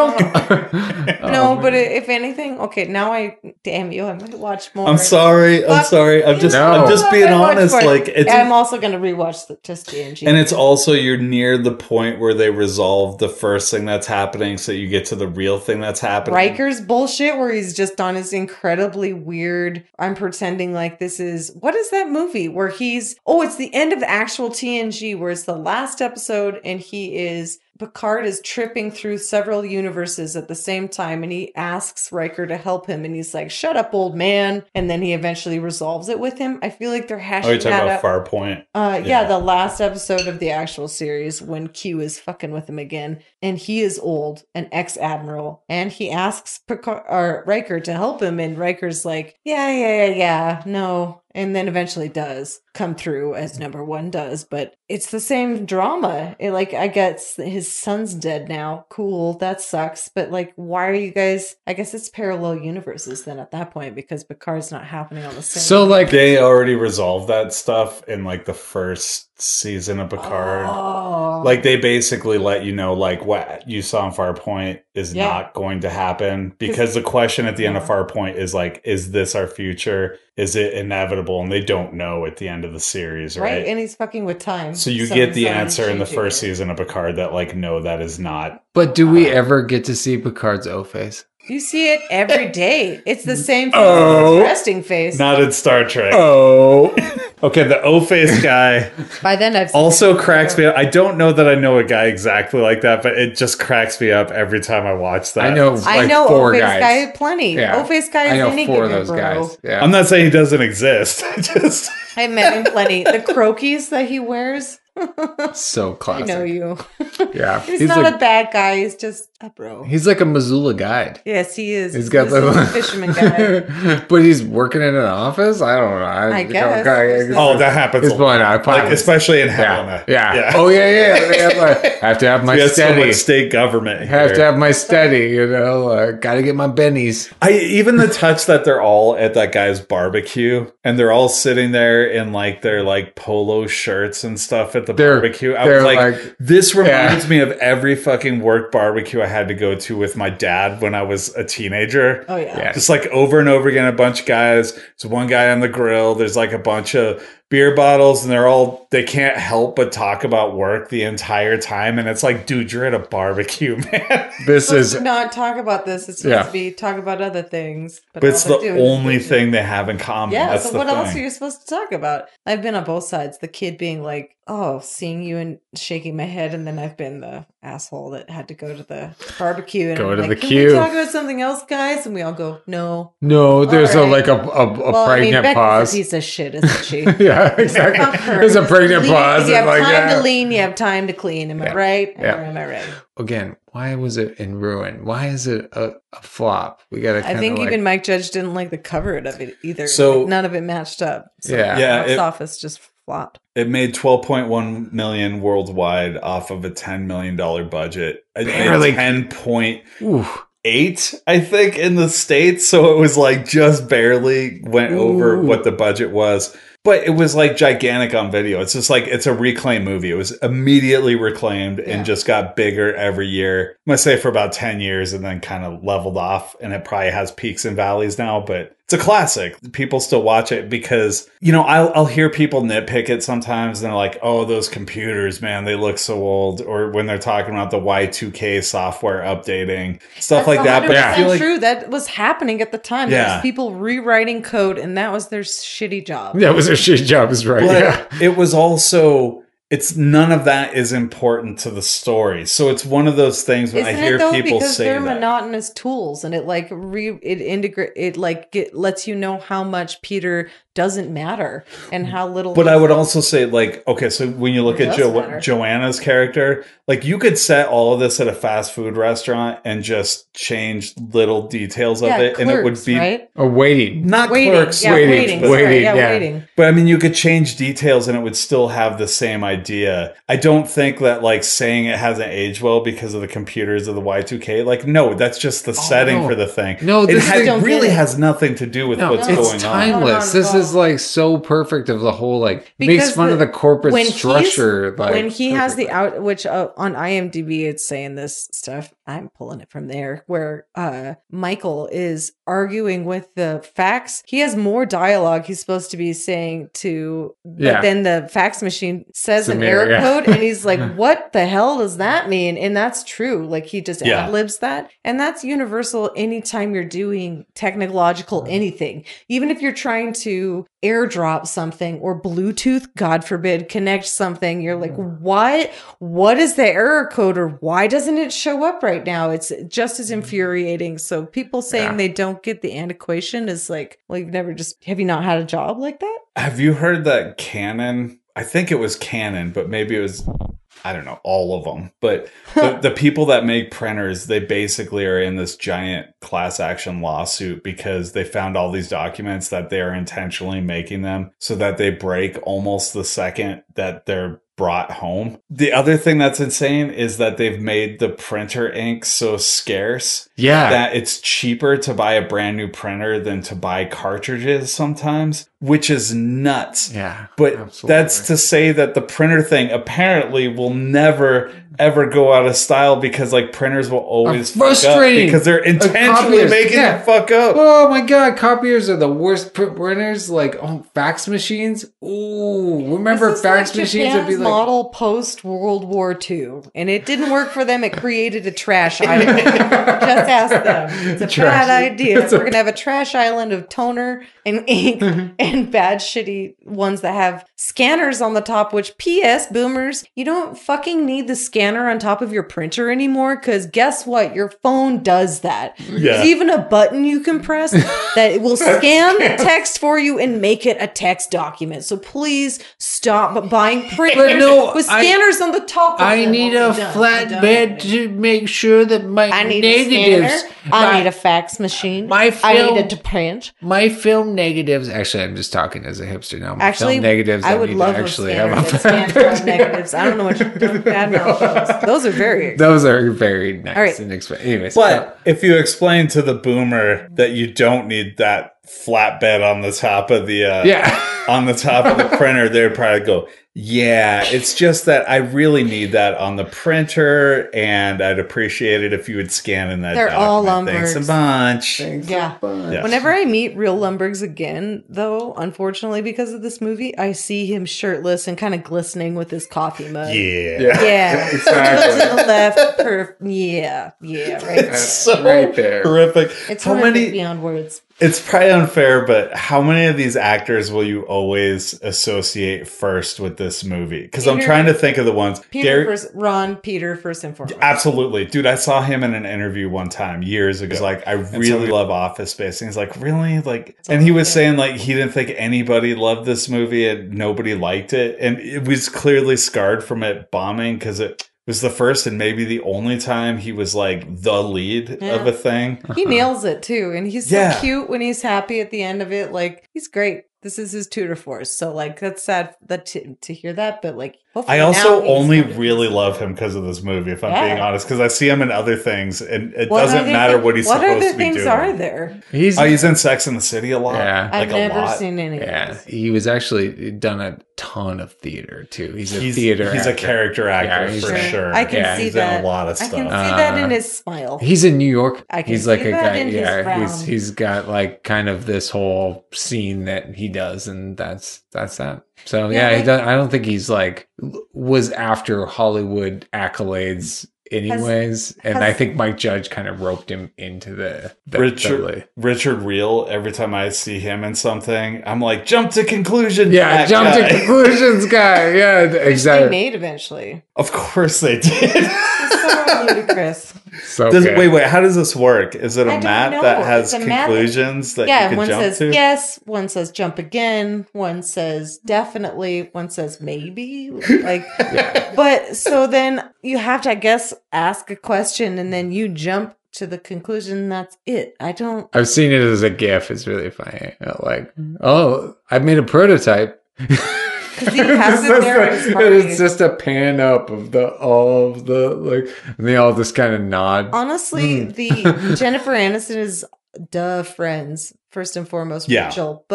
Bonk. No, Oh, but if anything, okay, now I damn you, I might watch more. I'm sorry. I'm Fuck sorry. I'm just No. I'm just being I'm gonna watch honest. more. Like it's I'm also going to rewatch the just T N G. and it's also you're near the point where they resolve the first thing that's happening, so you get to the real thing that's happening. Riker's bullshit where he's just on his incredibly weird, I'm pretending like this is, what is that movie where he's, oh, it's the end of actual T N G where it's the last episode and he is, Picard is tripping through several universes at the same time and he asks Riker to help him and he's like, shut up, old man. And then he eventually resolves it with him. I feel like they're hashing Oh, you're talking that about out. Farpoint? Uh, yeah. Yeah. the last episode of the actual series when Q is fucking with him again, and he is old, an ex-admiral, and he asks Picard, or Riker to help him, and Riker's like, yeah, yeah, yeah, yeah, no, and then eventually does come through as number one does, but it's the same drama. It, like, I guess his son's dead now. Cool, that sucks, but like, why are you guys? I guess it's parallel universes then at that point because Picard's not happening on the same. So like, They already resolved that stuff in like the first season of Picard. Oh. Like they basically let you know like what you saw in Farpoint is Yeah. not going to happen because the question at the end of Farpoint is like, is this our future? Is it inevitable? And they don't know at the end of the series, right? right, and he's fucking with time. So you So get he's the not answer in the changing first it. season of Picard that like, no, that is not. but do we ever get to see Picard's O face? You see it every day. It's the same face Oh. as his resting face. Not in Star Trek. Oh, Okay, the O-face guy By then, I've seen also it. cracks me up. I don't know that I know a guy exactly like that, but it just cracks me up every time I watch that. I know. I like know four O-Face guys. guy plenty. Yeah. O-Face guy is I know any four of given, those bro. guys. Yeah, I'm not saying he doesn't exist. I just I met him plenty. The croquis that he wears. so I classic. know you. Yeah, He's, he's not like a bad guy. He's just a bro. he's like a Missoula guide. Yes, he is. He's got This is the a fisherman guy. but he's working in an office. I don't know. I, I guess. oh, that happens. He's a pulling lot. out like pockets. especially in Yeah. Helena. yeah, Oh yeah, yeah. They have, like, I have to have my We have so steady. much state government. I have here. to have my steady. You know, uh, got to get my bennies. I even the touch that they're all at that guy's barbecue and they're all sitting there in like their like polo shirts and stuff at the They're- barbecue. I they're was like, like- this reminds Yeah. me of every fucking work barbecue I had to go to with my dad when I was a teenager. Oh, yeah. Yeah. Just like over and over again, a bunch of guys. There's one guy on the grill. There's like a bunch of beer bottles, and they're all, they can't help but talk about work the entire time. And it's like, dude, you're at a barbecue, man. This Supposed is to not talk about this. It's supposed Yeah. to be talk about other things. But all it's they're the doing is only bitching. thing they have in common. Yeah, That's so the what thing. else are you supposed to talk about? I've been on both sides. The kid being like, oh, seeing you and shaking my head, and then I've been the asshole that had to go to the barbecue and Go I'm to like, the Can queue." we talk about something else, guys? And we all go, no. no. There's All a right. like a a, a well, I mean, pregnant Becca's pause. a piece of shit, isn't she? yeah, Fuck exactly. her. There's a Just pregnant lean- pause. If you have and like, time yeah. to lean, you have time to clean. Am I Yeah. right? Yeah. Or am I right? Again, why was it in ruin? Why is it a, a flop? We got to. I think like, even Mike Judge didn't like the cover of it either. So- Like, none of it matched up. So Yeah. Yeah, box it- office just flopped. It made twelve point one million worldwide off of a ten million dollars budget. It made Barely. ten point Ooh, eight, I think, in the States. So it was like just barely went over Ooh. what the budget was. But it was like gigantic on video. It's just like, it's a reclaimed movie. It was immediately reclaimed Yeah. and just got bigger every year. I'm going to say for about ten years and then kind of leveled off. And it probably has peaks and valleys now, but it's a classic. People still watch it because, you know, I'll, I'll hear people nitpick it sometimes. And they're like, oh, those computers, man, they look so old. Or when they're talking about the Y two K software updating, stuff like that. But I feel like, true. That was happening at the time. There Yeah. was people rewriting code, and that was their shitty job. that was a shit job. Is right. but Yeah. it was also, it's none of that is important to the story. So it's one of those things when Isn't I hear it though? people Because say they're that. monotonous tools, and it like re it integrate it like get, lets you know how much Peter doesn't matter and how little. But I would also say, like, okay, so when you look It at does jo- matter. Joanna's character, like, you could set all of this at a fast food restaurant and just change little details of yeah, it, and it would Clerks, be right. Or waiting. not Waiting, clerks, yeah, waiting, waiting, but- sorry, waiting, yeah, yeah. waiting. but I mean, you could change details and it would still have the same idea. I don't think that, like, saying it hasn't aged well because of the computers of the Y two K, like, no, that's just the setting no. for the thing. No, it this has, is- don't really get it. has nothing to do with No, what's it's going on. timeless. No, This not at is like so perfect of the whole like Because makes fun the- of the corporate when he's- structure. Like when he has the perfectly. out, which uh, on IMDb it's saying this stuff. I'm pulling it from there, where uh Michael is arguing with the fax. He has more dialogue he's supposed to be saying to, but Yeah. then the fax machine says an Samir, error yeah. code, and he's like, "What the hell does that mean?" And that's true. Like he just Yeah. ad libs that, and that's universal. Anytime you're doing technological anything, even if you're trying to airdrop something or Bluetooth, God forbid, connect something, you're like, what? What is the error code, or why doesn't it show up right now? It's just as infuriating. So people saying Yeah. they don't get the antiquation is like, well, you've never just, have you not had a job like that? Have you heard that Canon? I think it was Canon, but maybe it was, I don't know, all of them. But the, the people that make printers, they basically are in this giant class action lawsuit because they found all these documents that they are intentionally making them so that they break almost the second that they're brought home. The other thing that's insane is that they've made the printer ink so scarce yeah, that it's cheaper to buy a brand new printer than to buy cartridges sometimes, which is nuts. yeah. But absolutely. that's to say that the printer thing apparently will never ever go out of style because like printers will always fuck up frustrating. because they're intentionally copiers, making yeah. them fuck up. Oh my god, copiers are the worst pr- printers. Like, oh, fax machines. Ooh, remember This is fax like machines would be Japan's like. model post World War Two, and it didn't work for them. It created a trash island. Just ask them. It's a Trash. bad idea. It's a- We're gonna have a trash island of toner and ink and bad shitty ones that have scanners on the top. Which, P S boomers, you don't fucking need the scanner on top of your printer anymore. Because guess what? Your phone does that. Yeah. There's even a button you can press that it will scan the text for you and make it a text document. So please stop buying printers no, with I- scanners on the top. Of I them. need Oh, a I'm done. I'm done. flatbed to make sure that my I need negatives. a scanner. I my, need a fax machine. my I film- need it to print. my film negatives. Actually, I'm just talking as a hipster now. My Actually, film negatives. I would need love to a actually scanner have a that scans film negatives. I don't know what you're doing. Bad mouth those. Those are very expensive. Those are very nice All right. and expensive. Anyways, But if you explain to the boomer that you don't need that flatbed on the top of the uh, yeah. on the top of the printer, they'd probably go, yeah, it's just that I really need that on the printer, and I'd appreciate it if you would scan in that. They're all document. Thanks a Lumbergs. bunch. Thanks Yeah. a bunch. Yeah. Whenever I meet real Lumbergs again, though, unfortunately because of this movie, I see him shirtless and kind of glistening with his coffee mug. Yeah. Yeah. Yeah. Exactly. To the left. Perf- yeah. Yeah. Right. It's so Right there. horrific. It's how horrific many? beyond words. It's probably unfair, but how many of these actors will you always associate first with this movie? Because I'm Peter- trying to think of the ones. Peter Gary- first, Ron Peter first and foremost. Absolutely. Dude, I saw him in an interview one time years ago. He's like, I really love Office Space. And he's like, really? Like, and he was saying like he didn't think anybody loved this movie and nobody liked it. And it was clearly scarred from it bombing because it was the first and maybe the only time he was like the lead Yeah. of a thing. He nails it too, and he's so Yeah. cute when he's happy at the end of it. Like he's great. This is his tutor force. So like that's sad that to, to hear that, but like hopefully I also now he's only gonna- really love him because of this movie, if I'm Yeah. being honest, because I see him in other things and it What doesn't other matter thi- what he's what supposed other to be things doing. are there? He's Oh, he's in Sex and the City a lot. Yeah. Like I've a never lot. seen any. yeah. Of those. He was actually done a ton of theater too. He's a He's, theater. he's a actor. character actor Yeah, he's for a- sure. I can Yeah, see he's that. in a lot of I stuff. can see that in Uh, his smile. He's in New York. I can he's like see a that guy. in his Yeah, he's frown. he's got like kind of this whole scene that he does, and that's that's that. So Yeah, yeah, he like- does, I don't think he's like was after Hollywood accolades anyways, and I has- think Mike Judge kind of roped him into the, the Richard the- Richard Reel. Every time I see him in something, I'm like, jump to conclusion. yeah, that jump guy. to conclusions, guy. Yeah, Which they exactly. made eventually. Of course they did. It's so ludicrous. So Does, good. Wait, wait. How does this work? Is it a I don't map know. that has It's a map that- conclusions that you Yeah, can one jump says to? yes, one says jump again, one says definitely, one says maybe. Like, but so then you have to, I guess, ask a question and then you jump to the conclusion. And that's it. I don't. I've seen it as a GIF. It's really funny. Like, oh, I made a prototype. Because he has it there at his and party. it's just a pan up of the all of the like, and they all just kind of nod. Honestly, Hmm. the Jennifer Aniston is duh friends first and foremost, Yeah. Rachel. But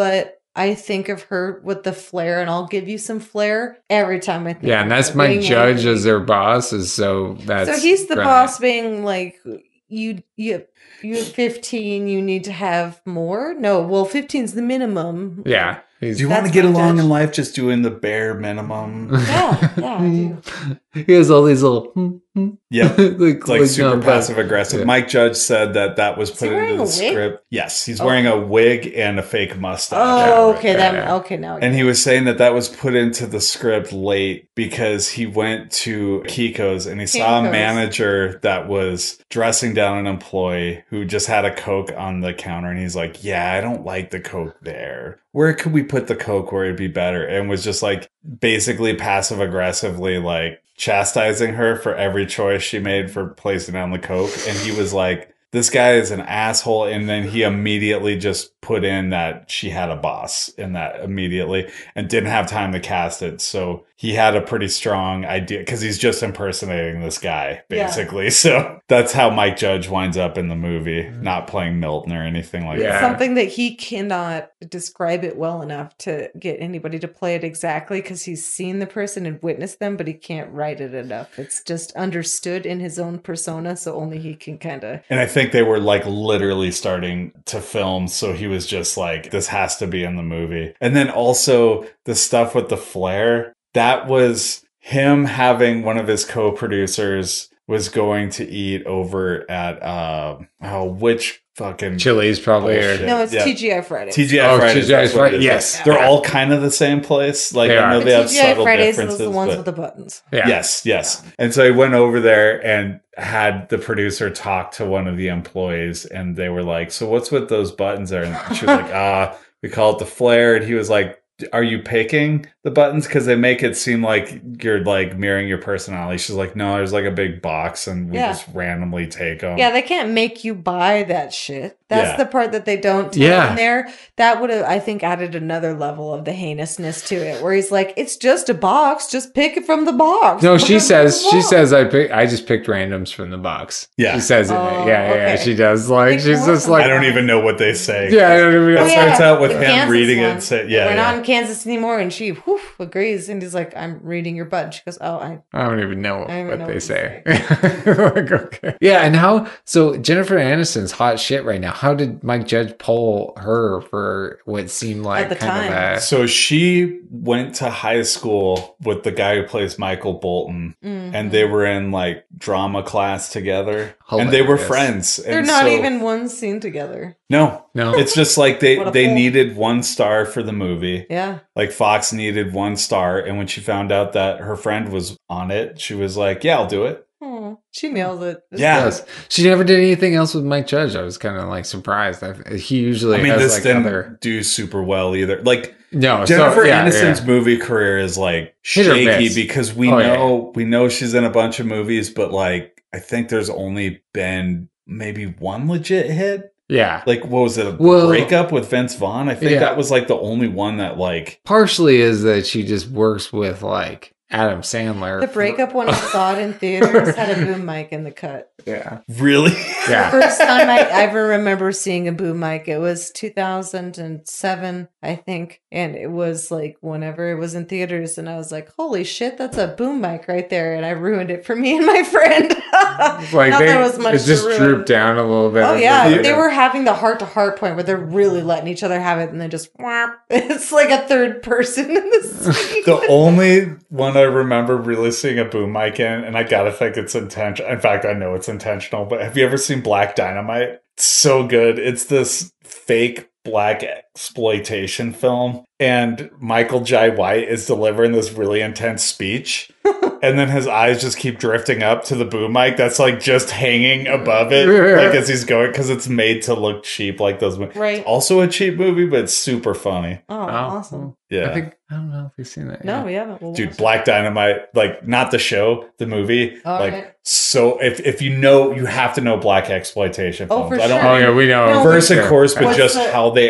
I think of her with the flair, and I'll give you some flair every time I think. Yeah, of and that's her Mike being Judge angry. as their boss. Is so that's So he's the brilliant. boss, being like, you, you, you have fifteen. You need to have more. No, well, fifteen's the minimum. Yeah. He's, Do you want to That's get my along judge. in life just doing the bare minimum? Yeah, yeah, I do. He has all these little hmm, hmm. Yep. like, It's like like, super no, passive aggressive. Yeah. Mike Judge said that that was he put wearing into a the wig? script. Yes, he's Oh. wearing a wig and a fake mustache. Oh, okay. Yeah. That okay. Now, I And get he it. was saying that that was put into the script late because he went to Kiko's and he saw a Kinko's. manager that was dressing down an employee who just had a Coke on the counter. And he's like, yeah, I don't like the Coke there. Where could we put the Coke where it'd be better? And was just like basically passive aggressively like chastising her for every choice she made for placing down the Coke. And he was like, this guy is an asshole. And then he immediately just put in that she had a boss in that immediately and didn't have time to cast it. So he had a pretty strong idea because he's just impersonating this guy, Yeah. basically. So that's how Mike Judge winds up in the movie, not playing Milton or anything like Yeah. that. Something that he cannot describe it well enough to get anybody to play it exactly because he's seen the person and witnessed them, but he can't write it enough. It's just understood in his own persona, so only he can kind of. And I think they were like literally starting to film. So he was just like, this has to be in the movie. And then also the stuff with the flare, that was him having one of his co-producers was going to eat over at, uh, oh, which fucking Chili's probably. Or, Bullshit. No, it's Yeah. T G I Fridays. T G I Oh, Fridays. T G I that's what it is. yes. They're Yeah. all kind of the same place. Like They I know are. they have T G I subtle Fridays was differences. the ones but- with the buttons. yeah. Yes, yes. And so he went over there and had the producer talk to one of the employees, and they were like, "So what's with those buttons there?" And she was like, "Ah, we call it the flare." And he was like, "Are you picking the buttons? Because they make it seem like you're like mirroring your personality." She's like, "No, there's like a big box, and we Yeah. just randomly take them." Yeah, they can't make you buy that shit. That's Yeah. the part that they don't tell Yeah. in there. That would have, I think, added another level of the heinousness to it, where he's like, "It's just a box. Just pick it from the box." No, Look she at says the she box." says I pick, I just picked randoms from the box. Yeah. She says it. Oh, yeah, yeah, yeah, okay. she does. Like Pick she's one just from like I don't even know what they say. Yeah, I don't even It Oh, yeah, starts out with the him Kansas reading it one. and say, yeah, We're yeah. not in Kansas anymore, and she whew, agrees, and he's like, "I'm reading your bud." She goes, "Oh, I." I don't even know I don't even what know they what say. Like, okay. Yeah, and how? So Jennifer Aniston's hot shit right now. How did Mike Judge pull her for what seemed like the kind time. of a So she went to high school with the guy who plays Michael Bolton, Mhm. and they were in like drama class together, and they were Hilarious. friends. They're and not so- even one scene together. no. no? It's just like they What a they fool. needed one star for the movie. Yeah. Like Fox needed one star, and when she found out that her friend was on it, she was like, "Yeah, I'll do it." Oh, she nails it. It's Yeah. good. Yes. She never did anything else with Mike Judge. I was kind of like surprised. I, he usually I mean, has this like didn't other do super well either. Like no Jennifer so, yeah, Aniston's yeah. movie career is like Hit or shaky miss. because we Oh, yeah. know we know she's in a bunch of movies, but like I think there's only been maybe one legit hit. Yeah. Like what was it? A Well- breakup with Vince Vaughn? I think Yeah. that was like the only one that like Partially is that she just works with like Adam Sandler. The breakup when I saw it in theaters had a boom mic in the cut. Yeah. really. Yeah. First time I ever remember seeing a boom mic, it was two thousand seven, I think. And it was like whenever it was in theaters, and I was like, holy shit, that's a boom mic right there. And I ruined it for me and my friend. Like Not they, that it was much it just to ruin. drooped down a little bit. Oh as yeah, the- they were having the heart to heart point where they're really letting each other have it, and then just whap. It's like a third person in the scene. The only one I remember really seeing a boom mic in, and I gotta think it's intentional. In fact, I know it's intentional, but have you ever seen Black Dynamite? It's so good. It's this fake black exploitation film, and Michael Jai White is delivering this really intense speech, and then his eyes just keep drifting up to the boom mic that's like just hanging above it, like as he's going, because it's made to look cheap, like those movies. Right. It's also a cheap movie, but it's super funny. Oh, Oh, awesome. Yeah. I think I don't know if you've seen that. No, yet. we haven't. We'll Dude, watch it. Black Dynamite, like not the show, the movie. All like right. so if if you know, you have to know black exploitation Oh, films. for I don't sure. Oh yeah, we know. No, verse and Sure. chorus, but What's just the- how they are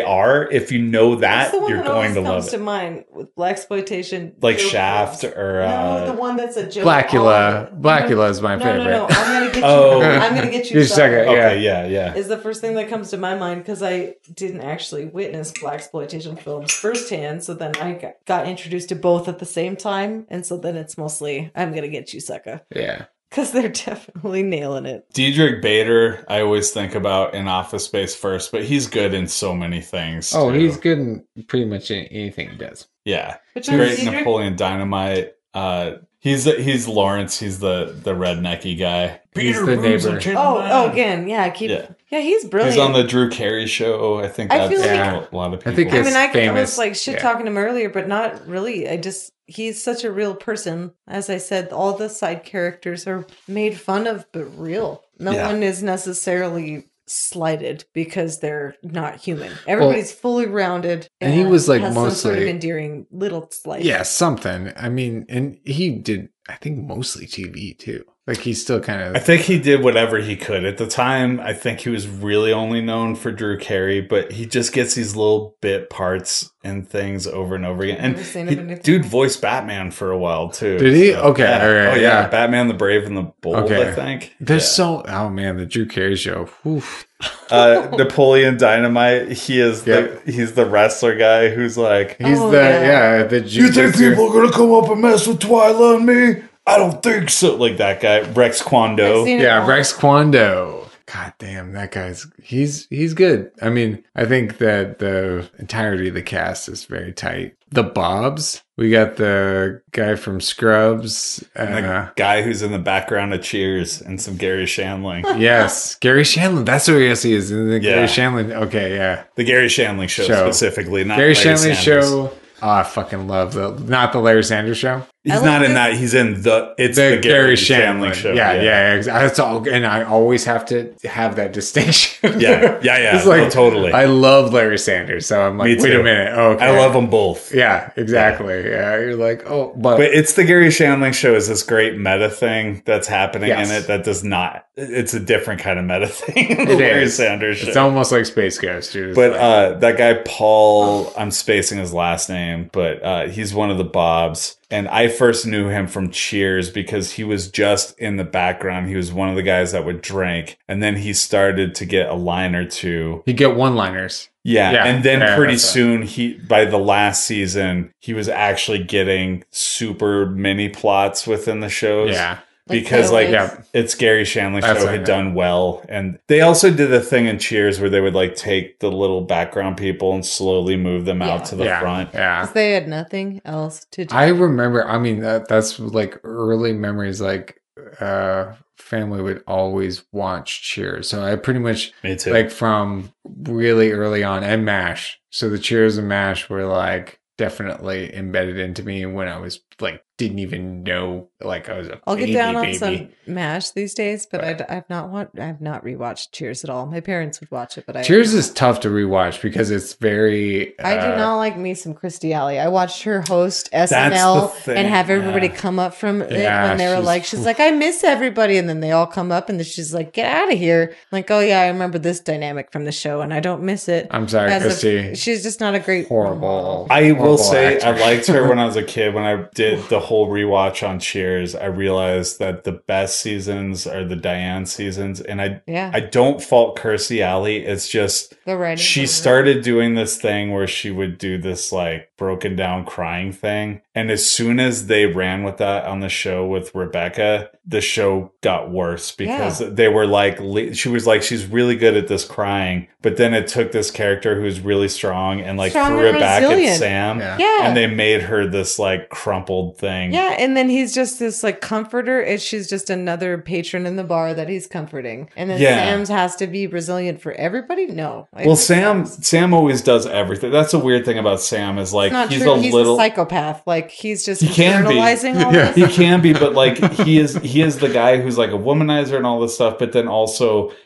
if you know That's that, the one you're that going always to love comes it. to mind with blaxploitation, Like joke Shaft films. or no, uh, the one that's a joke. Blackula. all- Blackula is my no, favorite. No, no, no. I'm gonna get you. Oh. I'm gonna get you. Your Sucker. second, okay, yeah, yeah. Is the first thing that comes to my mind because I didn't actually witness blaxploitation films firsthand. So then I got, got introduced to both at the same time, and so then it's mostly I'm gonna get you, sucker, Yeah. because they're definitely nailing it. Diedrich Bader, I always think about in Office Space first, but he's good in so many things. Oh, too. he's good in pretty much in anything he does. Yeah. Which Great one's Diedrich? Napoleon Dynamite. Uh, he's he's Lawrence. He's the the rednecky guy. He's the neighbor. Oh, oh, again, yeah, keep. Yeah. Yeah, he's brilliant. He's on the Drew Carey show. I think I that's feel like- Yeah. a lot of people. I think I it's mean, I, I famous. was like shit Yeah. talking him earlier, but not really. I just he's such a real person. As I said, all the side characters are made fun of, but real. No Yeah. one is necessarily slighted because they're not human. Everybody's fully rounded, and he was, like, has some sort of mostly- endearing little slight. Yeah, something. I mean, and he did, I think, mostly T V too. Like, he's still kind I of. think he did whatever he could. At the time, I think he was really only known for Drew Carey, but he just gets these little bit parts and things over and over again. And Never seen he, him in anything. dude voiced Batman for a while too. Did he? So, Okay, yeah. all right, oh yeah. yeah. Batman the Brave and the Bold, Okay. I think. There's Yeah. so. Oh, man, the Drew Carey show. Oof. uh, Napoleon Dynamite. He is Yep. the he's the wrestler guy who's like, He's Oh, the. yeah. Yeah, the you think jujitsu- people are gonna come up and mess with Twyla and me? I don't think so. Like that guy, Rex I've Kwando. seen it Yeah, all. Rex Kwando. God damn, that guy's he's he's good. I mean, I think that the entirety of the cast is very tight. The Bobs, we got the guy from Scrubs. And the Uh, guy who's in the background of Cheers and some Gary Shandling. yes, Gary Shandling. That's who yes he is. The Yeah. Gary Shandling. Okay, yeah. The Gary Shandling show, Show. specifically, not Gary Larry Shandling Sanders. show. Oh, I fucking love the not the Larry Sanders show. He's I like not in this- that. He's in the. It's The, the, Gary, Gary, Shandling, Shandling, show. Yeah, yeah, yeah. ex- That's all, and I always have to have that distinction. Yeah, yeah, yeah. It's like No, totally. I love Larry Sanders, so I'm like, Me wait too. a minute. Okay, I love them both. Yeah, exactly. Yeah, you're like, oh, but, But it's the Gary Shandling show is this great meta thing that's happening Yes. in it that does not. It's a different kind of meta thing. in the It Larry is. Sanders show. it's almost like Space Ghost, dude. It's But like- uh, that guy Paul, I'm spacing his last name, but uh, he's one of the Bobs, and I first knew him from Cheers because he was just in the background. He was one of the guys that would drink, and then he started to get a line or two. you get one-liners. Yeah, Yeah, and then yeah, pretty that's right. soon he by the last season he was actually getting super mini plots within the shows. Yeah, Like because like cutaways. yeah, it's Gary Shandling That's show what I had know. done well, and they also did a thing in Cheers where they would like take the little background people and slowly move them out Yeah. to the yeah, front. yeah. 'Cause they had nothing else to do. I remember. I mean, that that's like early memories. Like, uh, family would always watch Cheers, so I pretty much Me too. like from really early on, and MASH. So the Cheers and MASH were like definitely embedded into me when I was like didn't even know like I was a I'll baby, get down on baby. some MASH these days, but I'd, I've not want I've not rewatched Cheers at all. My parents would watch it, but I Cheers is tough to rewatch because it's very. I do uh, not like me some Christy Alley. I watched her host S N That's L the thing, and have everybody yeah. come up from it Yeah, when they were she's- like, she's like, I miss everybody, and then they all come up and then she's like, get out of here. I'm like, oh yeah, I remember this dynamic from the show, and I don't miss it. I'm sorry, As a- Christy. she's just not a great horrible. I will horrible say actor. I liked her when I was a kid. When I did the whole rewatch on Cheers, I realized that the best seasons are the Diane seasons, and I Yeah. I don't fault Kirstie Alley. It's just The writing. she started doing this thing where she would do this like broken down crying thing, and as soon as they ran with that on the show with Rebecca, the show got worse because they were like li- she was like she's really good at this crying, but then it took this character who's really strong and like Strong threw and it back at resilient. Sam. Yeah. Yeah. And they made her this like crumpled thing. Yeah, and then he's just this like comforter, and she's just another patron in the bar that he's comforting. And then Yeah. Sam's has to be resilient for everybody. No, I Well, think Sam that's Sam always does everything. That's a weird thing about Sam is like not he's true. a he's little a psychopath. Like he's just He can be. internalizing all Yeah. this. he can be, but like he is he is the guy who's like a womanizer and all this stuff, but then also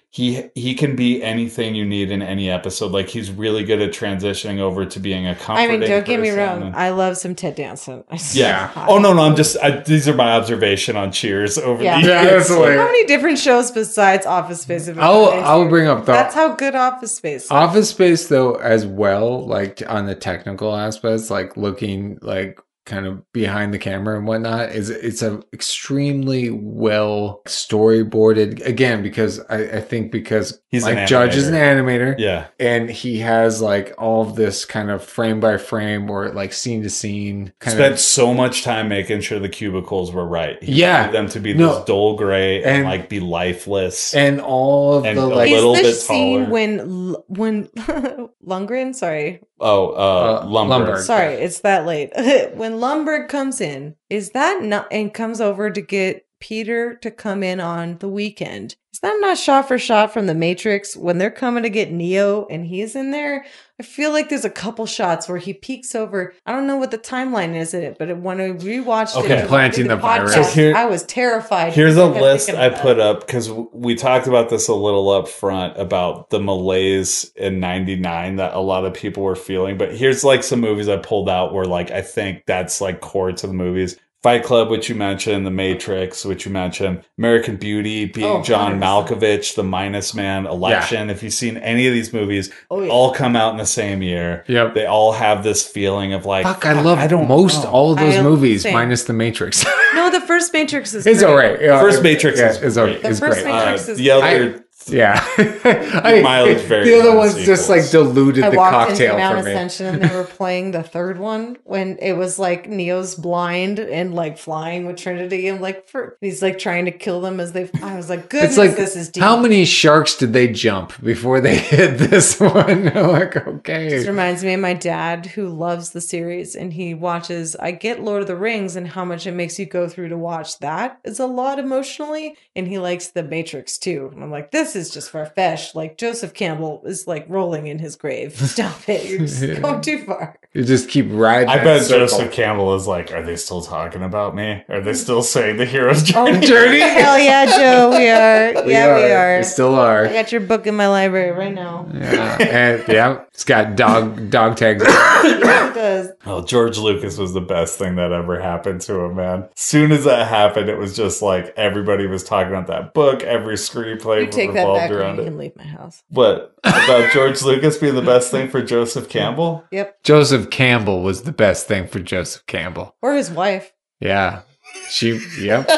he he can be anything you need in any episode. Like he's really good at transitioning over to being a I comforting mean, don't get me person wrong. and- I love some Ted Danson. yeah. Oh no, no. I'm just. I, these are my observation on Cheers over Yeah. the Yeah, years. that's hilarious. How many different shows besides Office Space? have we I'll gone into? I'll bring up the That's how good Office Space is. Office Space though as well, like on the technical aspects, like looking like kind of behind the camera and whatnot, is it's a extremely well storyboarded again because I, I think because He's like an Judge is an animator, Yeah. and he has like all of this kind of frame by frame or like scene to scene kind Spent of so much time making sure the cubicles were right. He Yeah. wanted them to be No. this dull gray and, And- like be lifeless. and all of And the a like little Is the bit scene taller. when L- when Lundgren? Sorry, oh, uh, Uh, lumber. Lumbergh. sorry, it's that late. When Lumbergh comes in, is that not and comes over to get Peter to come in on the weekend? Is that not shot for shot from The Matrix when they're coming to get Neo and he's in there? I feel like there's a couple shots where he peeks over. I don't know what the timeline is in it, but when I rewatched Okay. it, Planting did the virus. So here- I was terrified. Here's a I kept list thinking I about put it. up because we talked about this a little up front about the malaise in ninety-nine that a lot of people were feeling. But here's like some movies I pulled out where like I think that's like core to the movies. Fight Club, which you mentioned, The Matrix, which you mentioned, American Beauty, being Oh, John one hundred percent. Malkovich, The Minus Man, Election. If you've seen any of these movies, Oh, yeah. all come out in the same year. Yep. They all have this feeling of like, fuck, I love I don't most know. all of those I- movies same. minus the Matrix. No, the first Matrix is It's great. all right. Yeah, First it- Matrix yeah, is is, all- great. The is first great. Matrix Uh, is the other, great. Yeah, I, mileage varies the other on ones just like sequels. diluted I the walked into cocktail Mount for me. Ascension and they were playing the third one when it was like Neo's blind and like flying with Trinity and like for, he's like trying to kill them as they. I was like, goodness, It's like this is deep. how many sharks did they jump before they hit this one? I'm like, This okay, reminds me of my dad who loves the series and he watches. I get Lord of the Rings and how much it makes you go through to watch that is a lot emotionally, and he likes the Matrix too. And I'm like, this is just far-fetched. Like Joseph Campbell is like rolling in his grave. Stop it! You're just going too far. you just keep riding. I that bet circle. Joseph Campbell is like, are they still talking about me? Are they still saying the hero's journey? Journey. Hell yeah, Joe, we are. yeah, we are. We still are. I got your book in my library right now. Yeah, and yeah, it's got dog dog tags. It does. Oh, George Lucas was the best thing that ever happened to him, man. Soon as that happened, it was just like everybody was talking about that book. Every screenplay You take that revolved back and around you it. can leave my house. What about George Lucas being the best thing for Joseph Campbell? Yep. Joseph Campbell was the best thing for Joseph Campbell. Or his wife. Yeah, she. Yep.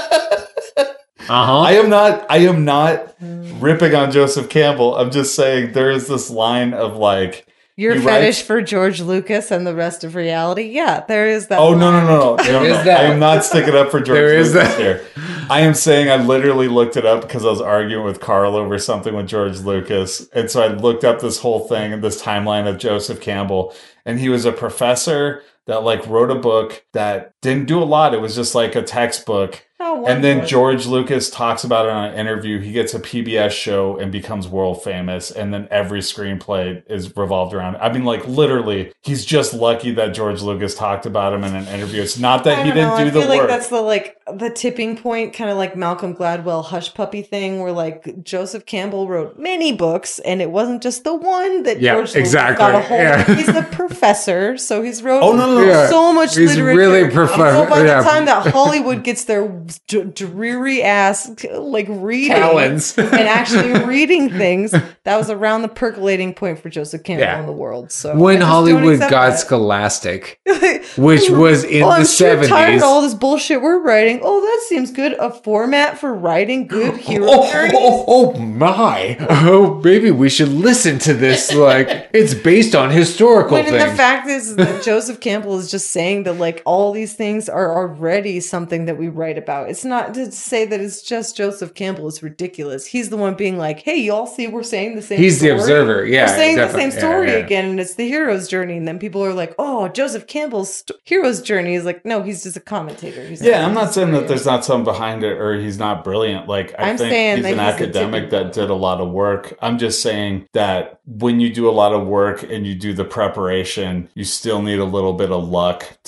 Uh huh. I am not. I am not ripping on Joseph Campbell. I'm just saying there is this line of like. Your He fetish writes- for George Lucas and the rest of reality. Yeah, there is that. Oh no no line. no no! no, There no. is that. I am not sticking up for George There is Lucas that. here. I am saying I literally looked it up because I was arguing with Carl over something with George Lucas, and so I looked up this whole thing and this timeline of Joseph Campbell, and he was a professor that like wrote a book that didn't do a lot. It was just like a textbook. Oh, And then wonderful. George Lucas talks about it on an interview. He gets a P B S show and becomes world famous. And then every screenplay is revolved around. I mean, like literally, he's just lucky that George Lucas talked about him in an interview. It's not that I he don't didn't know. do I the feel like work. that's the like the tipping point, kind of like Malcolm Gladwell Hush Puppy thing, where like Joseph Campbell wrote many books, and it wasn't just the one that Yeah, George Lucas exactly. got a hold Yeah. of. He's the professor, so he's wrote Oh, no, no, no. Yeah. so much He's literature. really prof- So by yeah. the time that Hollywood gets their d- dreary ass like reading Talons. and actually reading things, that was around the percolating point for Joseph Campbell Yeah. in the world. So I When just don't Hollywood accept got that. Scholastic, which was in Oh, I'm the sure tired seventies. of all this bullshit we're writing. Oh, that seems good. A format for writing good hero Oh, journeys. oh, oh my! Oh, maybe we should listen to this. Like it's based on historical When things. the fact is that Joseph Campbell is just saying that like all these things are already something that we write about. It's not to say that it's just Joseph Campbell. It's ridiculous. He's the one being like, "Hey, y'all see, we're saying the same." He's the story. observer. Yeah, we're saying the definitely. same story Yeah, yeah. again, and it's the hero's journey. And then people are like, "Oh, Joseph Campbell's st- hero's journey is like, no, he's just a commentator." He's Yeah, I'm not saying that there's not something behind it or he's not brilliant. Like I I'm think saying he's that an he's the academic tipping that did a lot of work. I'm just saying that when you do a lot of work and you do the preparation, you still need a little bit of luck to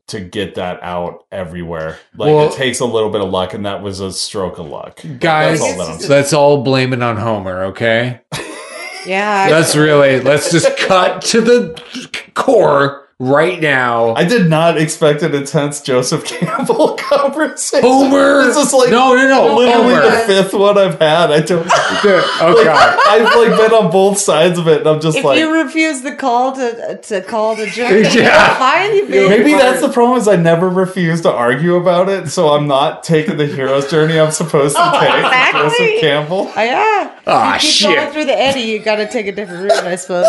to get that out everywhere. Like Well- it takes a little bit of luck, and that was a stroke of luck. Guys, That's all that I'm saying. let's all blame it on Homer, okay? Yeah. Let's really, let's just cut to the core right now. I did not expect an intense Joseph Campbell conversation. Homer! This is like no, no, no. literally Homer. the fifth one I've had. I don't. Oh, Like, God. I've like been on both sides of it, and I'm just If like, you refuse the call to to call the judge, Yeah. fine. You pay maybe for that's it. the problem. Is I never refuse to argue about it, so I'm not taking the hero's journey I'm supposed to take. Exactly. Joseph Campbell. Oh, yeah. Ah, you keep shit. going through the Eddie, you got to take a different route, I suppose.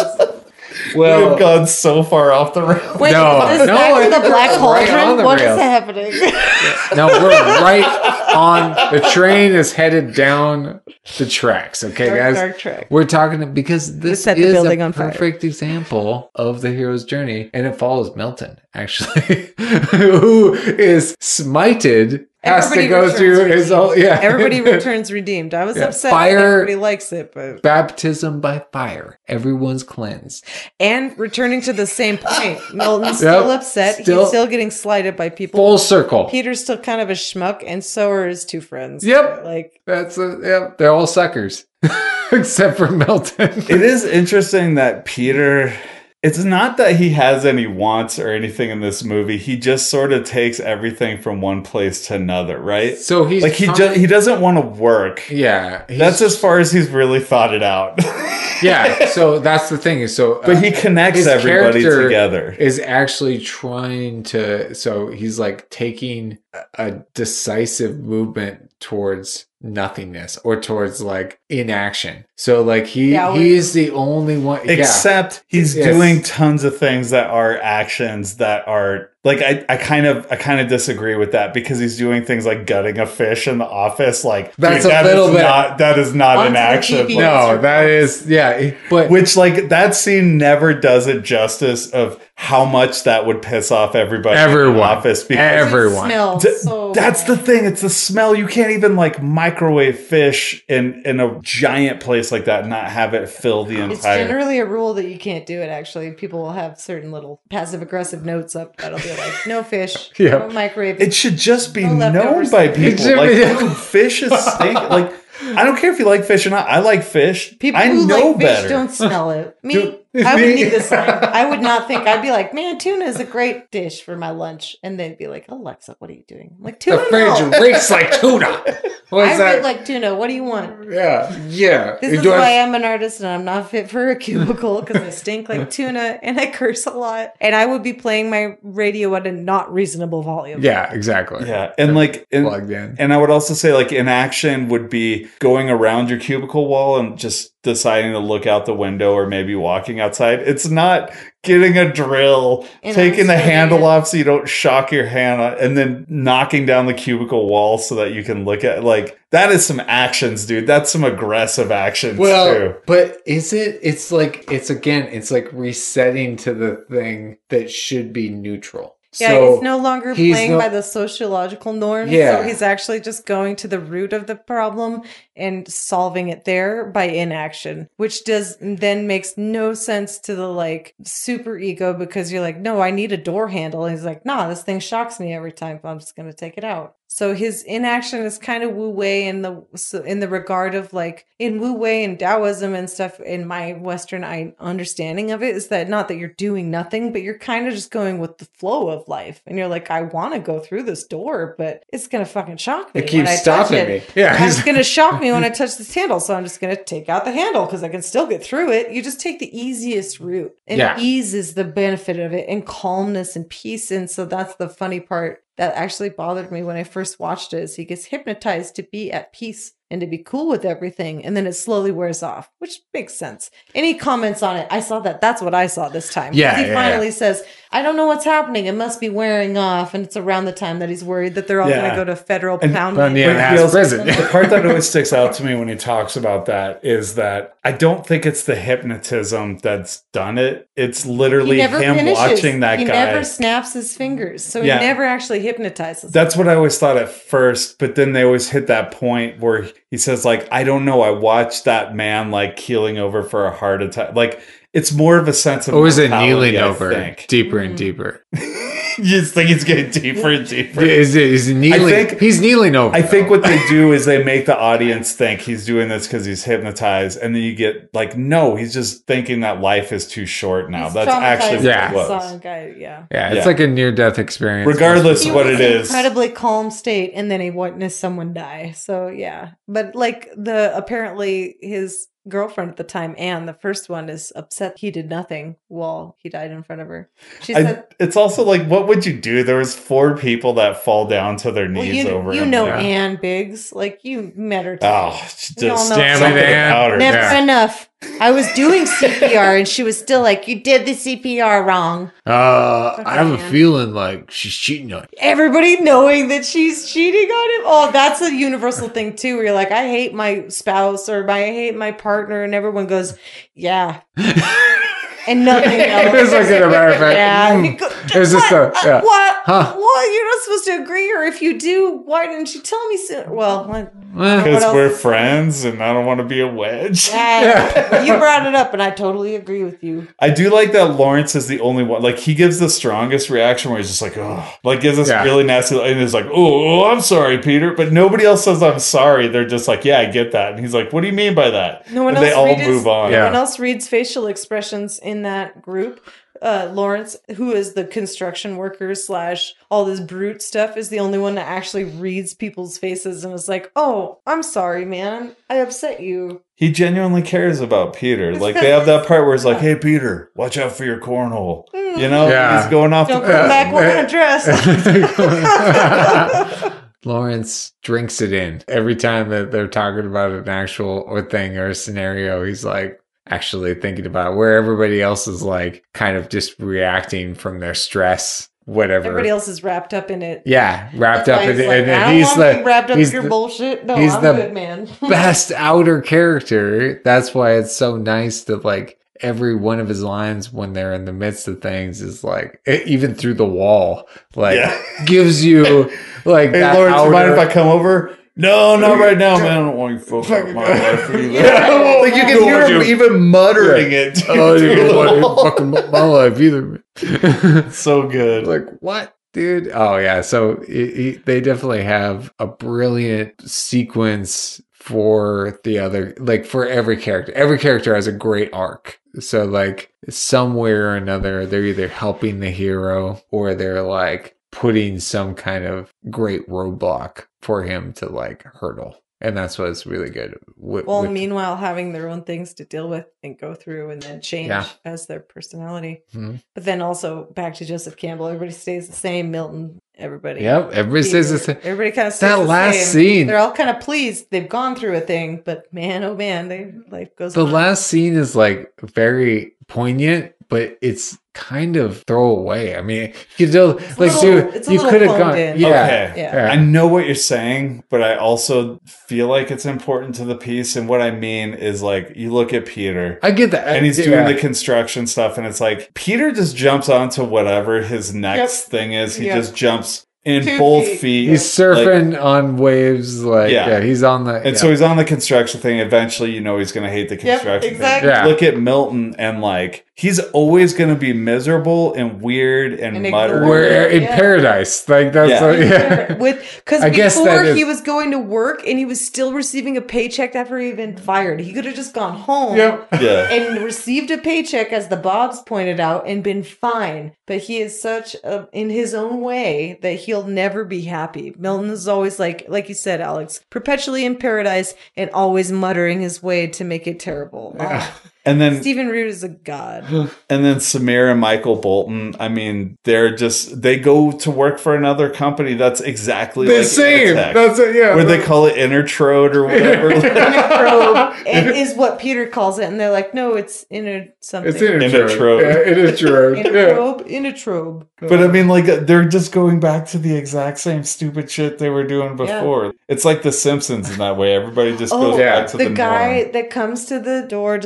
We've gone so far off the rails. Wait, No, is this no, back to the we're black right cauldron? on the What is rails. happening? No, we're right on the train is headed down the tracks. Okay, Dark, guys. dark track. We're talking because this set the is building a on fire. perfect example of the hero's journey, and it follows Milton actually, who is smited, has Everybody to go returns through his redeemed. whole yeah. Everybody returns redeemed. I was Yeah. upset. Fire- that Everybody likes it, but Baptism by fire. Everyone's cleansed. and returning to the same point, Milton's Yep. still upset. Still- He's still getting slighted by people. Full circle. Peter's still kind of a schmuck, and so are his two friends. Yep. Like, That's a, yeah. They're all suckers, except for Milton. It is interesting that Peter. It's not that he has any wants or anything in this movie. He just sort of takes everything from one place to another, right? So he's Like he trying- just he doesn't want to work. yeah. he's- That's as far as he's really thought it out. yeah. So that's the thing is so. But he connects his everybody character together. Is actually trying to. So he's like taking a, a decisive movement towards nothingness or towards like inaction. So like he Yeah, he is the only one. yeah. Except he's Yes. doing tons of things that are actions that are like I, I kind of I kind of disagree with that because he's doing things like gutting a fish in the office. Like That's dude, a that little is bit- not that is not Onto an the action. T V. Like, No, that is yeah. But which like that scene never does it justice of how much that would piss off everybody in the everyone, office because everyone. smells D- so that's the bad. thing. It's the smell. You can't even like microwave fish in in a giant place like that and not have it fill the It's entire. generally a rule that you can't do it, actually. People will have certain little passive aggressive notes up that'll be like, no fish, Yeah. no microwave. It should just be No known leftovers. by It people. should Like, be- dude, fish is stink. Like, I don't care if you like fish or not. I like fish. People I who know like fish better. don't smell it. Me, Dude, I would me- need this line. I would not think. I'd be like, man, tuna is a great dish for my lunch. And they'd be like, Alexa, what are you doing? I'm like, The tuna, fridge no. reeks like tuna. What I is really that? like tuna. What do you want? yeah, yeah. This is Do I- why I'm an artist and I'm not fit for a cubicle because I stink like tuna and I curse a lot. And I would be playing my radio at a not reasonable volume. yeah, exactly. Yeah, and like, in, Plugged in. and I would also say like inaction would be going around your cubicle wall and just deciding to look out the window or maybe walking outside. It's not getting a drill, And taking the unscrewing handle it. off so you don't shock your hand, on, and then knocking down the cubicle wall so that you can look at like that is some actions, dude. That's some aggressive actions Well, too. but is it? It's like it's again. It's like resetting to the thing that should be neutral. Yeah, so he's no longer he's playing no- by the sociological norms. Yeah. So he's actually just going to the root of the problem and solving it there by inaction, which does then makes no sense to the like super ego because you're like, no, I need a door handle. And he's like, nah, this thing shocks me every time. I'm just going to take it out. So his inaction is kind of Wu Wei in the so in the regard of like in Wu Wei and Taoism and stuff. In my Western I understanding of it is that not that you're doing nothing, but you're kind of just going with the flow of life, and you're like, I want to go through this door, but it's gonna fucking shock me. It when keeps I touch stopping it. me. Yeah, It's gonna shock me when I touch this handle, so I'm just gonna take out the handle because I can still get through it. You just take the easiest route, and Yeah. ease is the benefit of it, and calmness and peace. And so that's the funny part that actually bothered me when I first watched it. Is he gets hypnotized to be at peace and to be cool with everything, and then it slowly wears off, which makes sense. Any comments on it? I saw that. That's what I saw this time. Yeah, he yeah, finally yeah. says, "I don't know what's happening. It must be wearing off," and it's around the time that he's worried that they're all Yeah. going to go to federal And- pound. But yeah, But it he has also- prison. The part that always sticks out to me when he talks about that is that I don't think it's the hypnotism that's done it. It's He literally never him finishes. watching that he guy. never snaps his fingers, so Yeah. he never actually hypnotizes. That's what I always thought at first, but then they always hit that point where he says, like, I don't know, I watched that man like keeling over for a heart attack. Like, it's more of a sense of Or was it mortality, kneeling I over think. deeper and deeper? You just think he's getting deeper and deeper. Is is kneeling? I think- he's kneeling over. I think what they do is they make the audience think he's doing this because he's hypnotized, and then you get like, no, he's just thinking that life is too short now. He's That's traumatized actually what Yeah. it was. Song guy, yeah. yeah, it's Yeah. like a near death experience. Regardless He of what was it in an is. incredibly calm state, and then he witnessed someone die. So yeah, but like the apparently his girlfriend at the time, Anne, the first one, is upset he did nothing while he died in front of her. She I, said, it's also like, what would you do? There was four people that fall down to their "Well, knees you, over you him. know Like, Anne Biggs, like you met her. Too. oh, just We all know Damn it, something Anne. about her. Never Yeah. enough. I was doing C P R, and she was still like, "You did the C P R wrong." Uh, I have a man. feeling like she's cheating on. Everybody knowing that she's cheating on him. Oh, that's a universal thing too. Where you're like, I hate my spouse or my, I hate my partner, and everyone goes, yeah, and nothing else. It's like a matter of fact. Yeah, mm. And you go, It's just what? a- yeah. what? Huh. What? You're not supposed to agree, or if you do, why didn't you tell me sooner? Well, what? Eh, What Because else? we're friends and I don't want to be a wedge. Yeah, you brought it up, and I totally agree with you. I do like that Lawrence is the only one. Like, he gives the strongest reaction where he's just like, oh, like, gives us Yeah. really nasty, and is like, oh, I'm sorry, Peter. But nobody else says, I'm sorry. They're just like, yeah, I get that. And he's like, what do you mean by that? No one and else they all reads- move on. Yeah. No one else reads facial expressions in that group. Uh, Lawrence, who is the construction worker slash all this brute stuff, is the only one that actually reads people's faces and is like, "Oh, I'm sorry, man. I upset you." He genuinely cares about Peter. It's Like, 'cause they have that part where it's like, yeah. hey, Peter, watch out for your cornhole. You know, Yeah. he's going off Don't the come Yeah. back wearing a dress. Lawrence drinks it in every time that they're talking about an actual or thing or a scenario. He's like actually thinking about it, where everybody else is like kind of just reacting from their stress, whatever. Everybody else is wrapped up in it. yeah, wrapped up in He's it, like, and I then don't he's want to the be wrapped up he's in your the bullshit. No, he's I'm the good, man. best outer character. That's why it's so nice that like every one of his lines when they're in the midst of things is like e- even through the wall, like Yeah. gives you like Hey, that Lawrence, you mind if outer- I come over? No, not right now, man. I don't want you to fuck up my life either. Yeah. Like, you can Don't hear want him you- even muttering it. dude, Oh, through you the don't want to wall. fucking up my life either. So good. Like what, dude? Oh yeah. So he, he, they definitely have a brilliant sequence for the other, like for every character. Every character has a great arc. So like somewhere or another, they're either helping the hero or they're like putting some kind of great roadblock for him to like hurdle. And that's what's really good. With, Well, with- meanwhile, having their own things to deal with and go through and then change Yeah. as their personality. Mhm. But then also back to Joseph Campbell, everybody stays the same. Milton, everybody. Yep, everybody says Peter, the same. Everybody kind of stays That the last same. scene. They're all kind of pleased. They've gone through a thing, but man, oh man, they life goes The on. last scene is like very poignant, but it's kind of throwaway. I mean, you know, like, little- dude, it's a you little could have phoned gone. in. Yeah, Okay. Yeah. I know what you're saying, but I also feel like it's important to the piece. And what I mean is, like, you look at Peter. I get that. And he's Yeah. doing the construction stuff, and it's like Peter just jumps onto whatever his next Yep. thing is. He Yep. just jumps in Two both feet. feet. He's surfing Like, on waves, like Yeah. yeah. he's on the. and yeah. so he's on the construction thing. Eventually, you know he's going to hate the Yep, construction exactly. thing. Yeah. Look at Milton, and like he's always going to be miserable and weird and, And muttered. ignored. We're in Yeah. paradise, like that's Yeah. like, yeah. With because I guess that before is- he was going to work and he was still receiving a paycheck after he had been fired. He could have just gone home Yep. Yeah. and received a paycheck, as the Bobs pointed out, and been fine. But he is such a, in his own way, that he'll never be happy. Milton is always like, like you said, Alex, perpetually in paradise and always muttering his way to make it terrible. Oh, And then Stephen Root is a god. And then Samir and Michael Bolton, I mean, they're just, they go to work for another company that's exactly The like same. Intertech, That's it. Yeah. where they call it Intertrode or whatever. Probe, it is what Peter calls it, and they're like, no, it's inner something. It's in a In a trope. trope. Yeah, it is true. in a Yeah. probe, in a trobe. But I mean, like, they're just going back to the exact same stupid shit they were doing before. It's like The Simpsons in that way. Everybody just Oh, goes yeah. back to the, the, guy norm. that comes to the door to sell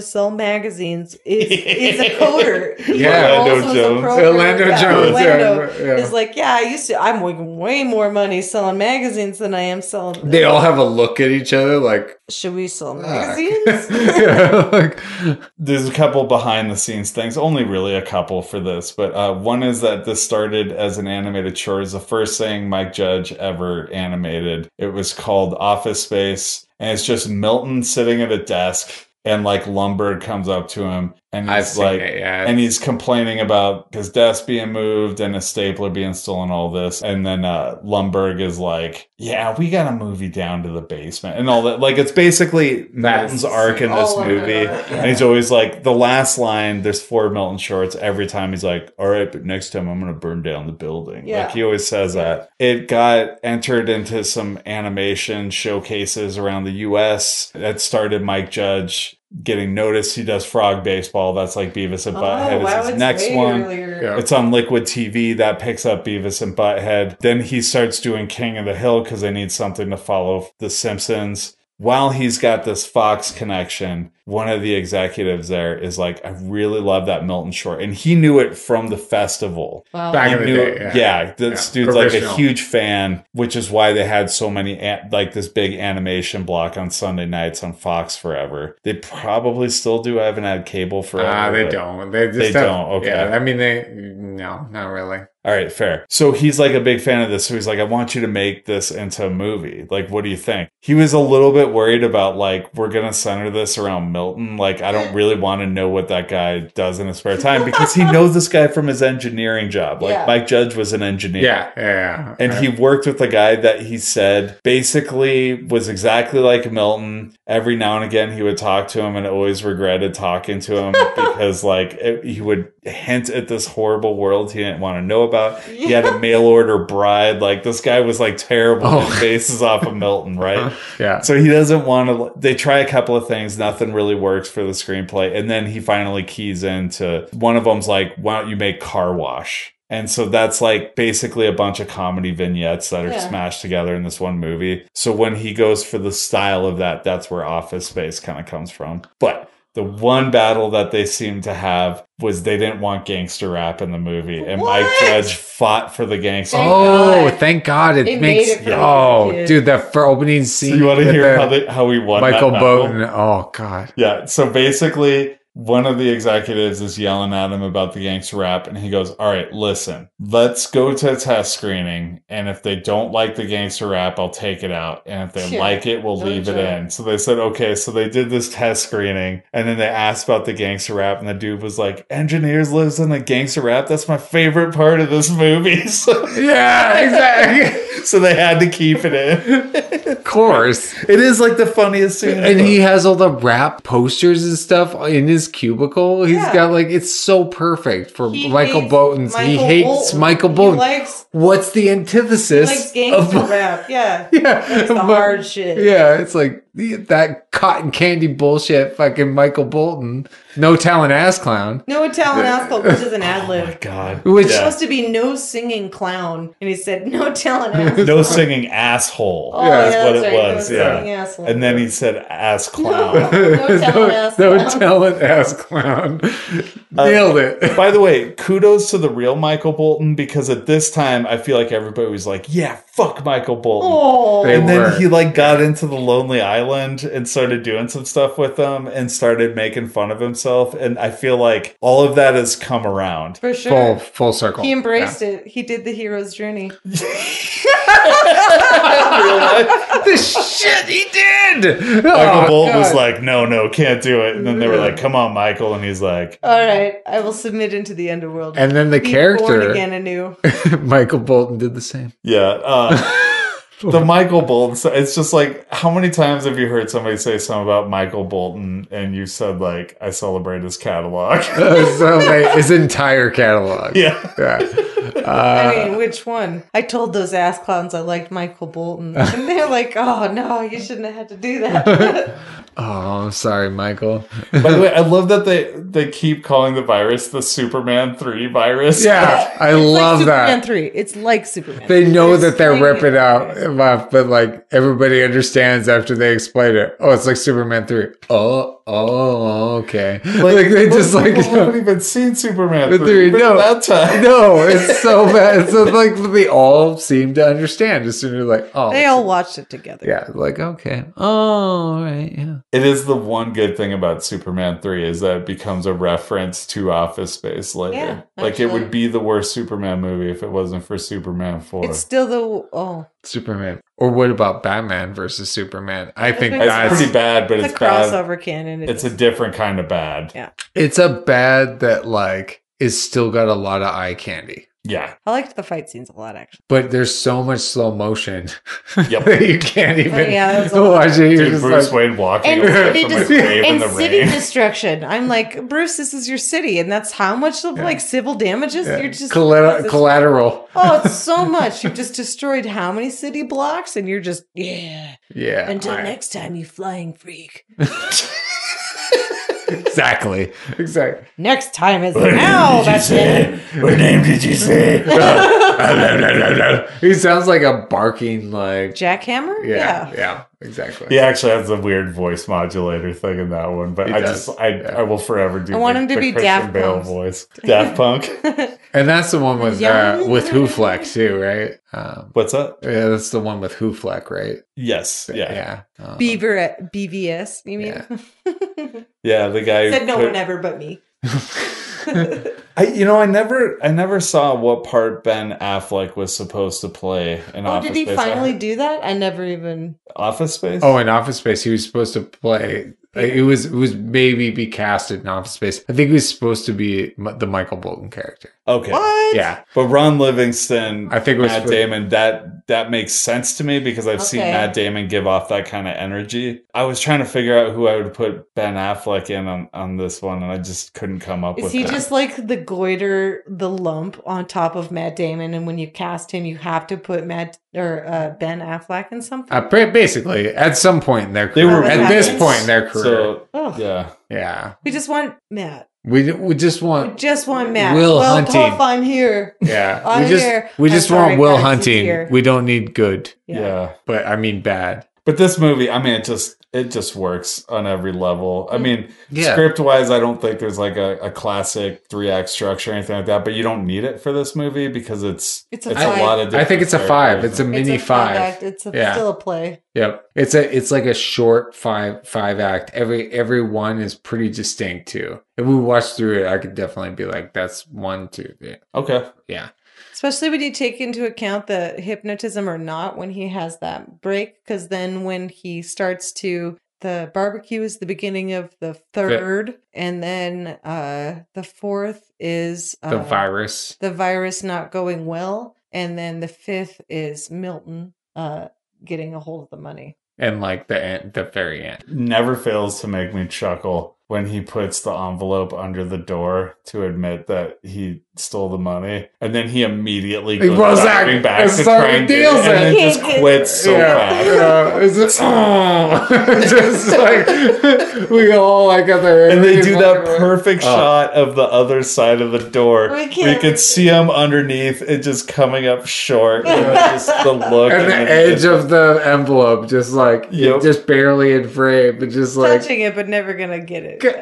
magazines is is a coder. He Yeah. also Orlando is a Jones. programmer. Orlando Yeah, Jones, Orlando yeah, yeah. is like, yeah, I used to. I'm making way more money selling magazines than I am selling. They all have a look at each other like, Should we sell fuck. magazines? Yeah, like, There's a couple behind the scenes things, only really a couple for this, but uh, one is that this started as an animated short. It's the first thing Mike Judge ever animated. It was called Office Space, and it's just Milton sitting at a desk, and like Lumbergh comes up to him, and I've he's seen like, it, yeah. and he's complaining about his desk being moved and a stapler being stolen, all this, and then uh, Lumbergh is like, "Yeah, we got to move you down to the basement," and all that. Like it's basically Milton's arc in this all of movie, it, and he's always like the last line. There's four Milton shorts. Every time he's like, "All right, but next time I'm gonna burn down the building." Yeah. Like he always says that. It got entered into some animation showcases around the U S. That started Mike Judge getting noticed. He does Frog Baseball. That's like Beavis and Butthead. Oh, wow, is his it's next way one. earlier. Yeah. It's on Liquid T V. That picks up Beavis and Butthead. Then he starts doing King of the Hill because they need something to follow The Simpsons. While he's got this Fox connection, one of the executives there is like, I really love that Milton short. And he knew it from the festival. Wow. Back He in the knew day, it- yeah. yeah, this Yeah. dude's like a Professional. huge fan, which is why they had so many, an- like this big animation block on Sunday nights on Fox forever. They probably still do. I haven't had cable forever. Ah, they but- don't. They just They have- don't, okay. Yeah, I mean, they, no, not really. All right, fair. So he's like a big fan of this. So he's like, I want you to make this into a movie. Like, what do you think? He was a little bit worried about like, we're going to center this around Milton. Like, I don't really want to know what that guy does in his spare time because he knows this guy from his engineering job. Like Yeah. Mike Judge was an engineer. Yeah, yeah, yeah. And he worked with a guy that he said basically was exactly like Milton. Every now and again, he would talk to him and always regretted talking to him because, like, it, he would hint at this horrible world he didn't want to know about. He had a mail order bride. Like, this guy was, like, terrible. Oh. His bases off of Milton, right? Yeah. So he doesn't want to. They try a couple of things. Nothing really works for the screenplay. And then he finally keys into one of them's like, why don't you make Car Wash? And so that's like basically a bunch of comedy vignettes that are Yeah. smashed together in this one movie. So when he goes for the style of that, that's where Office Space kind of comes from. But the one battle that they seem to have was they didn't want gangster rap in the movie. And What? Mike Judge fought for the gangster Thank rap. Oh, God. thank God! It They makes made it for the oh, kids. dude, that for opening scene. So you want to with hear the- how, they, how we won Michael that battle? Bolton? Oh God! Yeah. So basically, one of the executives is yelling at him about the gangster rap, and he goes, all right, listen, let's go to a test screening, and if they don't like the gangster rap, I'll take it out, and if they Yeah. like it, we'll Don't leave it judge. in. So they said, okay, so they did this test screening, and then they asked about the gangster rap, and the dude was like, engineers lives in the gangster rap? That's my favorite part of this movie. So, Yeah, exactly. so they had to keep it in. Of course. It is like the funniest scene. And he has all the rap posters and stuff in his cubicle. He's Yeah. got like it's so perfect for He Michael hates Bolton's. he Michael hates Bolton. Michael He Bolton. likes- What's the He antithesis likes gangster of rap. Yeah. Yeah, That's the but- hard shit. Yeah, it's like the- that cotton candy bullshit. Fucking Michael Bolton, no talent ass clown. No Italian asshole, which is an ad Oh my lib. God. Which- It's Yeah. supposed to be no singing clown, and he said no talent asshole. No singing asshole. Oh, Yeah, That's yeah, what that's it right. was. No Yeah. singing asshole. And then he said ass clown. No talent ass no clown. talent ass clown. Nailed it. By the way, kudos to the real Michael Bolton because at this time I feel like everybody was like, yeah, fuck Michael Bolton. Oh, They And then were. he like got into the Lonely Island and started doing some stuff with them and started making fun of himself. And I feel like all of that has come around. for sure. Full full circle. He embraced it. He did the hero's journey. the shit he did. Michael Oh, Bolton was God. like, no, no, can't do it. And then they were like, come on, Michael. And he's like, All right, I will submit into the underworld. And then the Be born character again anew. Michael Bolton did the same. yeah. Uh, the Michael Bolton, so it's just like, how many times have you heard somebody say something about Michael Bolton and you said, like, I celebrate his catalog? Uh, so like, his entire catalog. yeah. Yeah. I mean, which one? I told those ass clowns I liked Michael Bolton, and they're like, "Oh no, you shouldn't have had to do that." Oh, I'm sorry, Michael. By the way, I love that they they keep calling the virus the Superman three virus. Yeah, I It's love like Superman that. three. It's like Superman. They know that they're explaining ripping it. out, off, but like everybody understands after they explain it. Oh, it's like Superman three. Oh, oh, okay. Like, they most just like people haven't even seen Superman The three. three, even no. that time. no, it's so bad. So like they all seem to understand as soon as like oh, They it's- all watched it together. yeah, like okay, oh, all right, yeah. It is the one good thing about Superman three is that it becomes a reference to Office Space later. Yeah, like it would actually. be the worst Superman movie if it wasn't for Superman four. It's still the oh, Superman. Or what about Batman versus Superman? I think It's It's that's pretty bad, but it's, it's, a bad. crossover canon. It's a different kind of bad. Yeah. it's a bad that like is still got a lot of eye candy. Yeah. I liked the fight scenes a lot, actually. But there's so much slow motion Yep. that you can't even yeah, that was a lot. watch it. You're Dude, just Bruce like, Wayne walking And away city, from a dis- grave in and the city rain. destruction. I'm like, Bruce, this is your city, and that's how much of like civil damages yeah. you're just Collater- collateral. Oh, it's so much. You've just destroyed how many city blocks, and you're just yeah. Yeah. Until I- next time, you flying freak. Exactly. Exactly. Next time is now. That's it. What name did you say? He sounds like a barking like Jackhammer. yeah, Yeah. yeah, exactly. He actually has a weird voice modulator thing in that one, but He I does, just I, yeah. I will forever do. I want the, him to the be Christian Daft Bale Punk. voice. Daft Punk. And that's the one with uh, Young. with Hoofleck too, right? Um, What's up? yeah, that's the one with Hoofleck, right? Yes. Yeah. yeah. Um, Beaver B V S. You mean? Yeah. The guy who Said no put- one ever but me. I you know I never I never saw what part Ben Affleck was supposed to play in Oh, Office did he Space. finally I- do that? I never even. Office Space? Oh, in Office Space, he was supposed to play. It was it was maybe be casted in Office Space. I think he was supposed to be m- the Michael Bolton character. okay. What? Yeah, But Ron Livingston, I think it was Matt for- Damon. That that makes sense to me because I've seen Okay. Matt Damon give off that kind of energy. I was trying to figure out who I would put Ben Affleck in on, on this one, and I just couldn't come up Is with he that. just like the goiter, the lump on top of Matt Damon, and when you cast him, you have to put Matt or uh, Ben Affleck in something? uh, ba- basically at some point in their They career. were at this roommates. point in their career. So oh, yeah, yeah, we just want Matt. we we just We want just want Matt. Will well, Hunting. Puff, I'm here. yeah. I'm we just here. we I'm just sorry, want Will guys, he's Hunting. here. We don't need good, yeah, but I mean bad. But this movie, I mean, it just it just works on every level. I mean, Yeah. script wise, I don't think there's like a, a classic three act structure or anything like that. But you don't need it for this movie because it's It's a it's five. a lot of. I think it's a different five. characters. It's a mini it's a five. act. It's a, Yeah. still a play. Yep. It's a it's like a short five five act. Every every one is pretty distinct too. If we watch through it, I could definitely be like, that's one, two, three. okay. Yeah. Especially when you take into account the hypnotism or not when he has that break, because then when he starts to the barbecue is the beginning of the third, and then uh the fourth is uh, The virus. the virus not going well, and then the fifth is Milton uh getting a hold of the money. And like the end, the very end. Never fails to make me chuckle when he puts the envelope under the door to admit that he stole the money, and then he immediately He goes goes diving back back and to start- try and get deals it, and then it. just quits so yeah, fast. yeah. It's just, oh. Just like we all like at the And they do that fucking- perfect Oh. shot of the other side of the door We where you can't- can see him underneath it just coming up short. And just the look. And the then edge just- of the envelope, just like Yep. just barely in frame, but just like Touching it, but never gonna get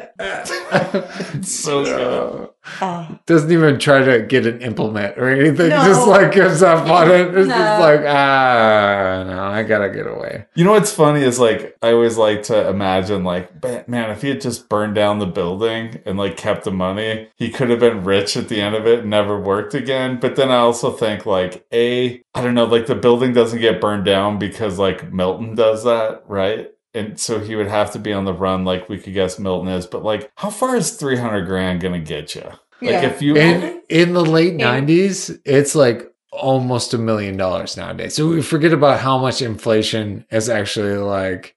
it. so good. uh, Oh. doesn't even try to get an implement or anything. No. Just like gives up on it. It's No. just like ah, no, I gotta get away. You know what's funny is like I always like to imagine like ba- man, if he had just burned down the building and like kept the money, he could have been rich at the end of it and never worked again. But then I also think like a I don't know, like the building doesn't get burned down because like Milton does that, right? And so he would have to be on the run like we could guess Milton is. But like how far is three hundred grand gonna get you? Like Yeah. if you In in the late nineties, it's like almost a million dollars nowadays. So we forget about how much inflation has actually like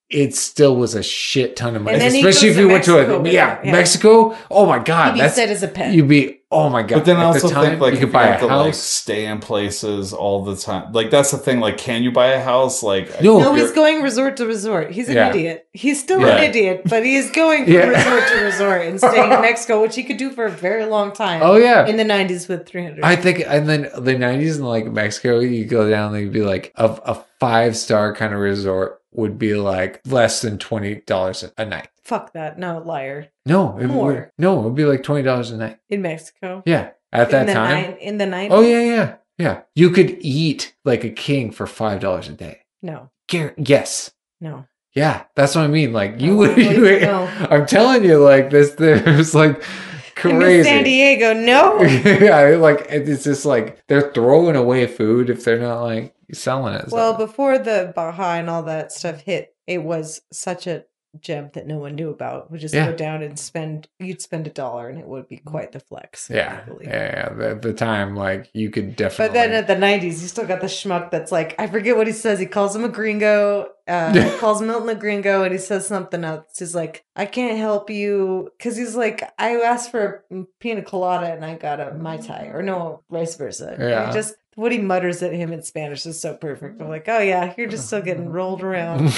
it still was a shit ton of money, And then he especially goes if to you went to Mexico a with yeah, her, yeah. Mexico. Oh my god, He'd be that's set as a pet. You'd be oh my god. But then I At the also time, think like you if could buy you a have to like house. stay in places all the time. Like that's the thing. Like, can you buy a house? Like No. No, you're- he's going resort to resort. He's an Yeah. idiot. He's still Yeah. an idiot, but he is going from Yeah. resort to resort and staying in Mexico, which he could do for a very long time. Oh yeah. In the nineties with three hundred. I think, and then the nineties in like Mexico, you go down, they'd be like a, a five star kind of resort would be like less than twenty dollars a night. Fuck that. No, liar. No, it More. would, no, it would be like twenty dollars a night. In Mexico. Yeah, at that in the time. Nine, in the nineties? Oh yeah, yeah, yeah. You could eat like a king for five dollars a day. No. Gar- yes. No. Yeah, that's what I mean. Like you No, would. please, You, no. I'm telling you, like this. There's like In crazy. San Diego, no. yeah, like it's just like they're throwing away food if they're not like selling it. Well, So- before the Baja and all that stuff hit, it was such a gem that no one knew about. We just Yeah. go down and spend. You'd spend a dollar, and it would be quite the flex. yeah, I believe. yeah, yeah. At the time, like you could definitely. But then at the nineties, you still got the schmuck that's like, I forget what he says. He calls him a gringo. Uh, he calls Milton a gringo, and he says something else. He's like, I can't help you. Because he's like, I asked for a pina colada, and I got a Mai Tai. Or no, vice versa. And Yeah. he just, what he mutters at him in Spanish is so perfect. I'm like, oh yeah, you're just still getting rolled around.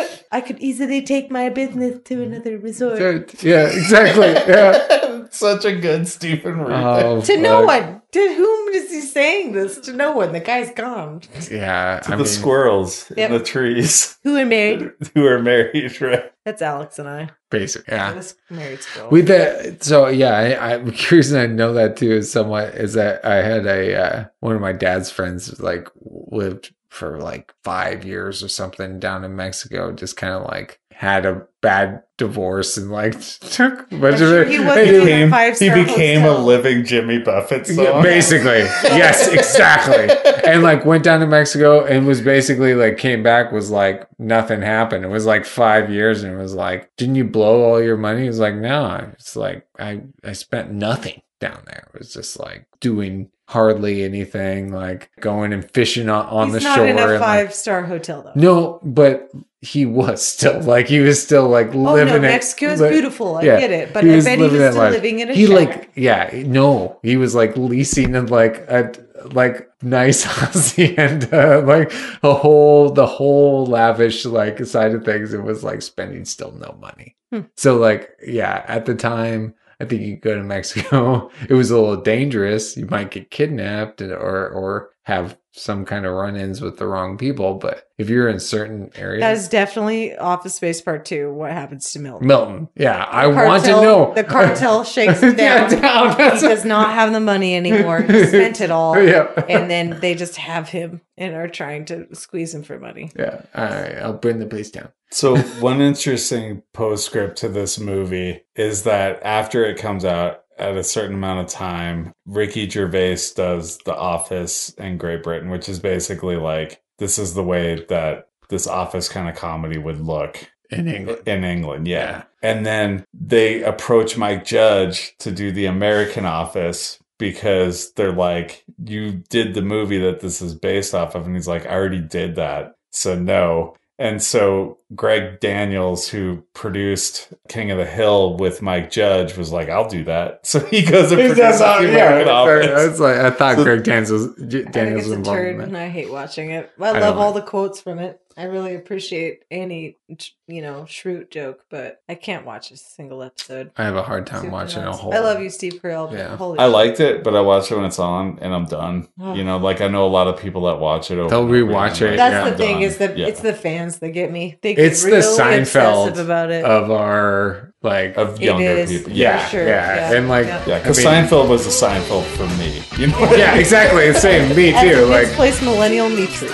I could easily take my business to another resort. yeah, exactly. Yeah. Such a good Stephen Root. Oh, To no fuck. one. To whom is he saying this? To no one. The guy's gone. Yeah, to I the mean, squirrels Yep. in the trees Who are married? who are married, right? That's Alex and I. basic. Yeah. This married squirrel. With that, so yeah, I, I, the reason I know that too is somewhat is that I had a uh, one of my dad's friends like lived for like five years or something down in Mexico, just kind of like had a bad divorce and like took a bunch I'm of sure it. he wasn't and in he- a He five-star became a hotel. living Jimmy Buffett song. Yeah, basically, yes, exactly. And like went down to Mexico and was basically like came back was like nothing happened. It was like five years and it was like, didn't you blow all your money? He was like, no. It's like I I spent nothing down there. It was just like doing hardly anything, like going and fishing on, on He's the not shore. in a and, like- five-star hotel, though. no, but he was still like he was still like Oh, living. no, it- Mexico is li- beautiful. I yeah, get it. But he I was bet he living was that still life. living in a he shack. like yeah no he was like leasing and like a like nice hacienda, like a whole the whole lavish like side of things. It was like spending still no money. Hmm. So like yeah, at the time. I think you go to Mexico. It was a little dangerous. You might get kidnapped or or have some kind of run-ins with the wrong people. But if you're in certain areas, That is definitely Office Space Part Two. What happens to Milton? Milton. Yeah, I The want to cartel- know. The cartel shakes him Yeah, down. down, He that's- does not have the money anymore. He spent it all. Yeah. And then they just have him and are trying to squeeze him for money. Yeah, all right, I'll burn the place down. So one interesting postscript to this movie is that after it comes out at a certain amount of time, Ricky Gervais does The Office in Great Britain, which is basically like, this is the way that this Office kind of comedy would look In England. in England. Yeah. Yeah. And then they approach Mike Judge to do the American Office because they're like, you did the movie that this is based off of. And he's like, I already did that. So no. And so Greg Daniels, who produced King of the Hill with Mike Judge, was like, I'll do that. So he goes and produces the American Office. It's like I thought Greg Daniels was I think Daniels it's was a involved turd, in and that. I hate watching it. I, I love don't all like- the quotes from it. I really appreciate any, you know, Shroot joke, but I can't watch a single episode. I have a hard time Super watching a nuts. whole. I love you, Steve Carell. But Yeah. holy I shit. liked it, but I watch it when it's on and I'm done. Oh. You know, like I know a lot of people that watch it over They'll and over rewatch again, it, like, That's yeah. the I'm thing done. is that Yeah. it's the fans that get me. They get It's the really Seinfeld obsessive about it. of our like of It younger is. people. yeah, for sure. yeah, Yeah. and like Yeah. Yeah, because I mean- Seinfeld was a Seinfeld for me. You know? yeah, exactly. The same. Me As too. a Like misplaced millennial, me too.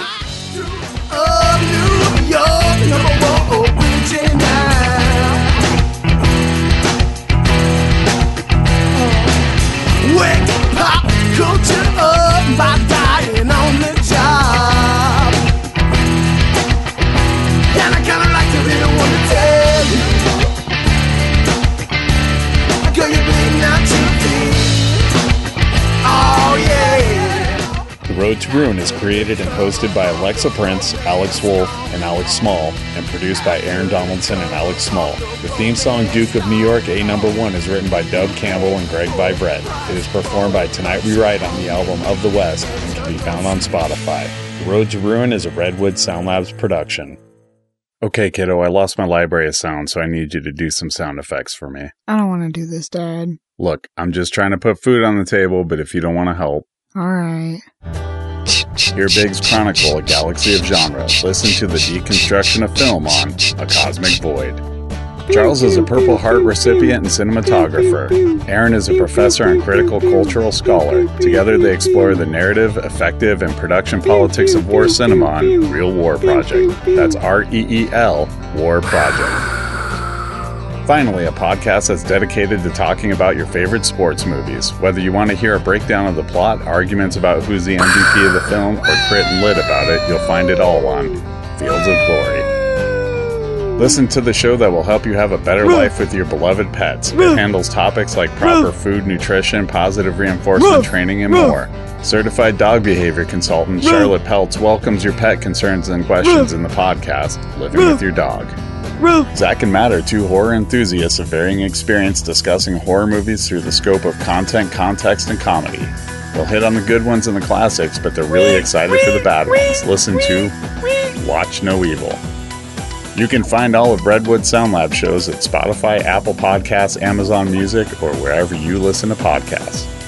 Of New York, number one original. Wake pop culture up by dying on the job. And I kinda like to be the one to tell you, girl, you bring out your feet. Oh yeah. Road to Ruin is created and hosted by Alexa Prince, Alex Wolf, and Alex Small, and produced by Aaron Donaldson and Alex Small. The theme song Duke of New York, A Number One, is written by Dub Campbell and Greg Vibrett. It is performed by Tonight We Ride on the album Of the West and can be found on Spotify. Road to Ruin is a Redwood Sound Labs production. Okay, kiddo, I lost my library of sound, so I need you to do some sound effects for me. I don't want to do this, Dad. Look, I'm just trying to put food on the table, but if you don't want to help... All right. Hear Biggs Chronicle, a galaxy of genre. Listen to the deconstruction of film on A Cosmic Void. Charles is a Purple Heart recipient and cinematographer. Aaron is a professor and critical cultural scholar. Together they explore the narrative, effective, and production politics of war cinema on Real War Project. That's R E E L, War Project. Finally, a podcast that's dedicated to talking about your favorite sports movies. Whether you want to hear a breakdown of the plot, arguments about who's the M V P of the film, or crit and lit about it, you'll find it all on Fields of Glory. Listen to the show that will help you have a better life with your beloved pets. It handles topics like proper food, nutrition, positive reinforcement training, and more. Certified dog behavior consultant Charlotte Peltz welcomes your pet concerns and questions in the podcast, Living with Your Dog. Zach and Matt are two horror enthusiasts of varying experience discussing horror movies through the scope of content, context, and comedy. They'll hit on the good ones and the classics, but they're really excited for the bad ones. Listen to Watch No Evil. You can find all of Redwood Sound Lab shows at Spotify, Apple Podcasts, Amazon Music, or wherever you listen to podcasts.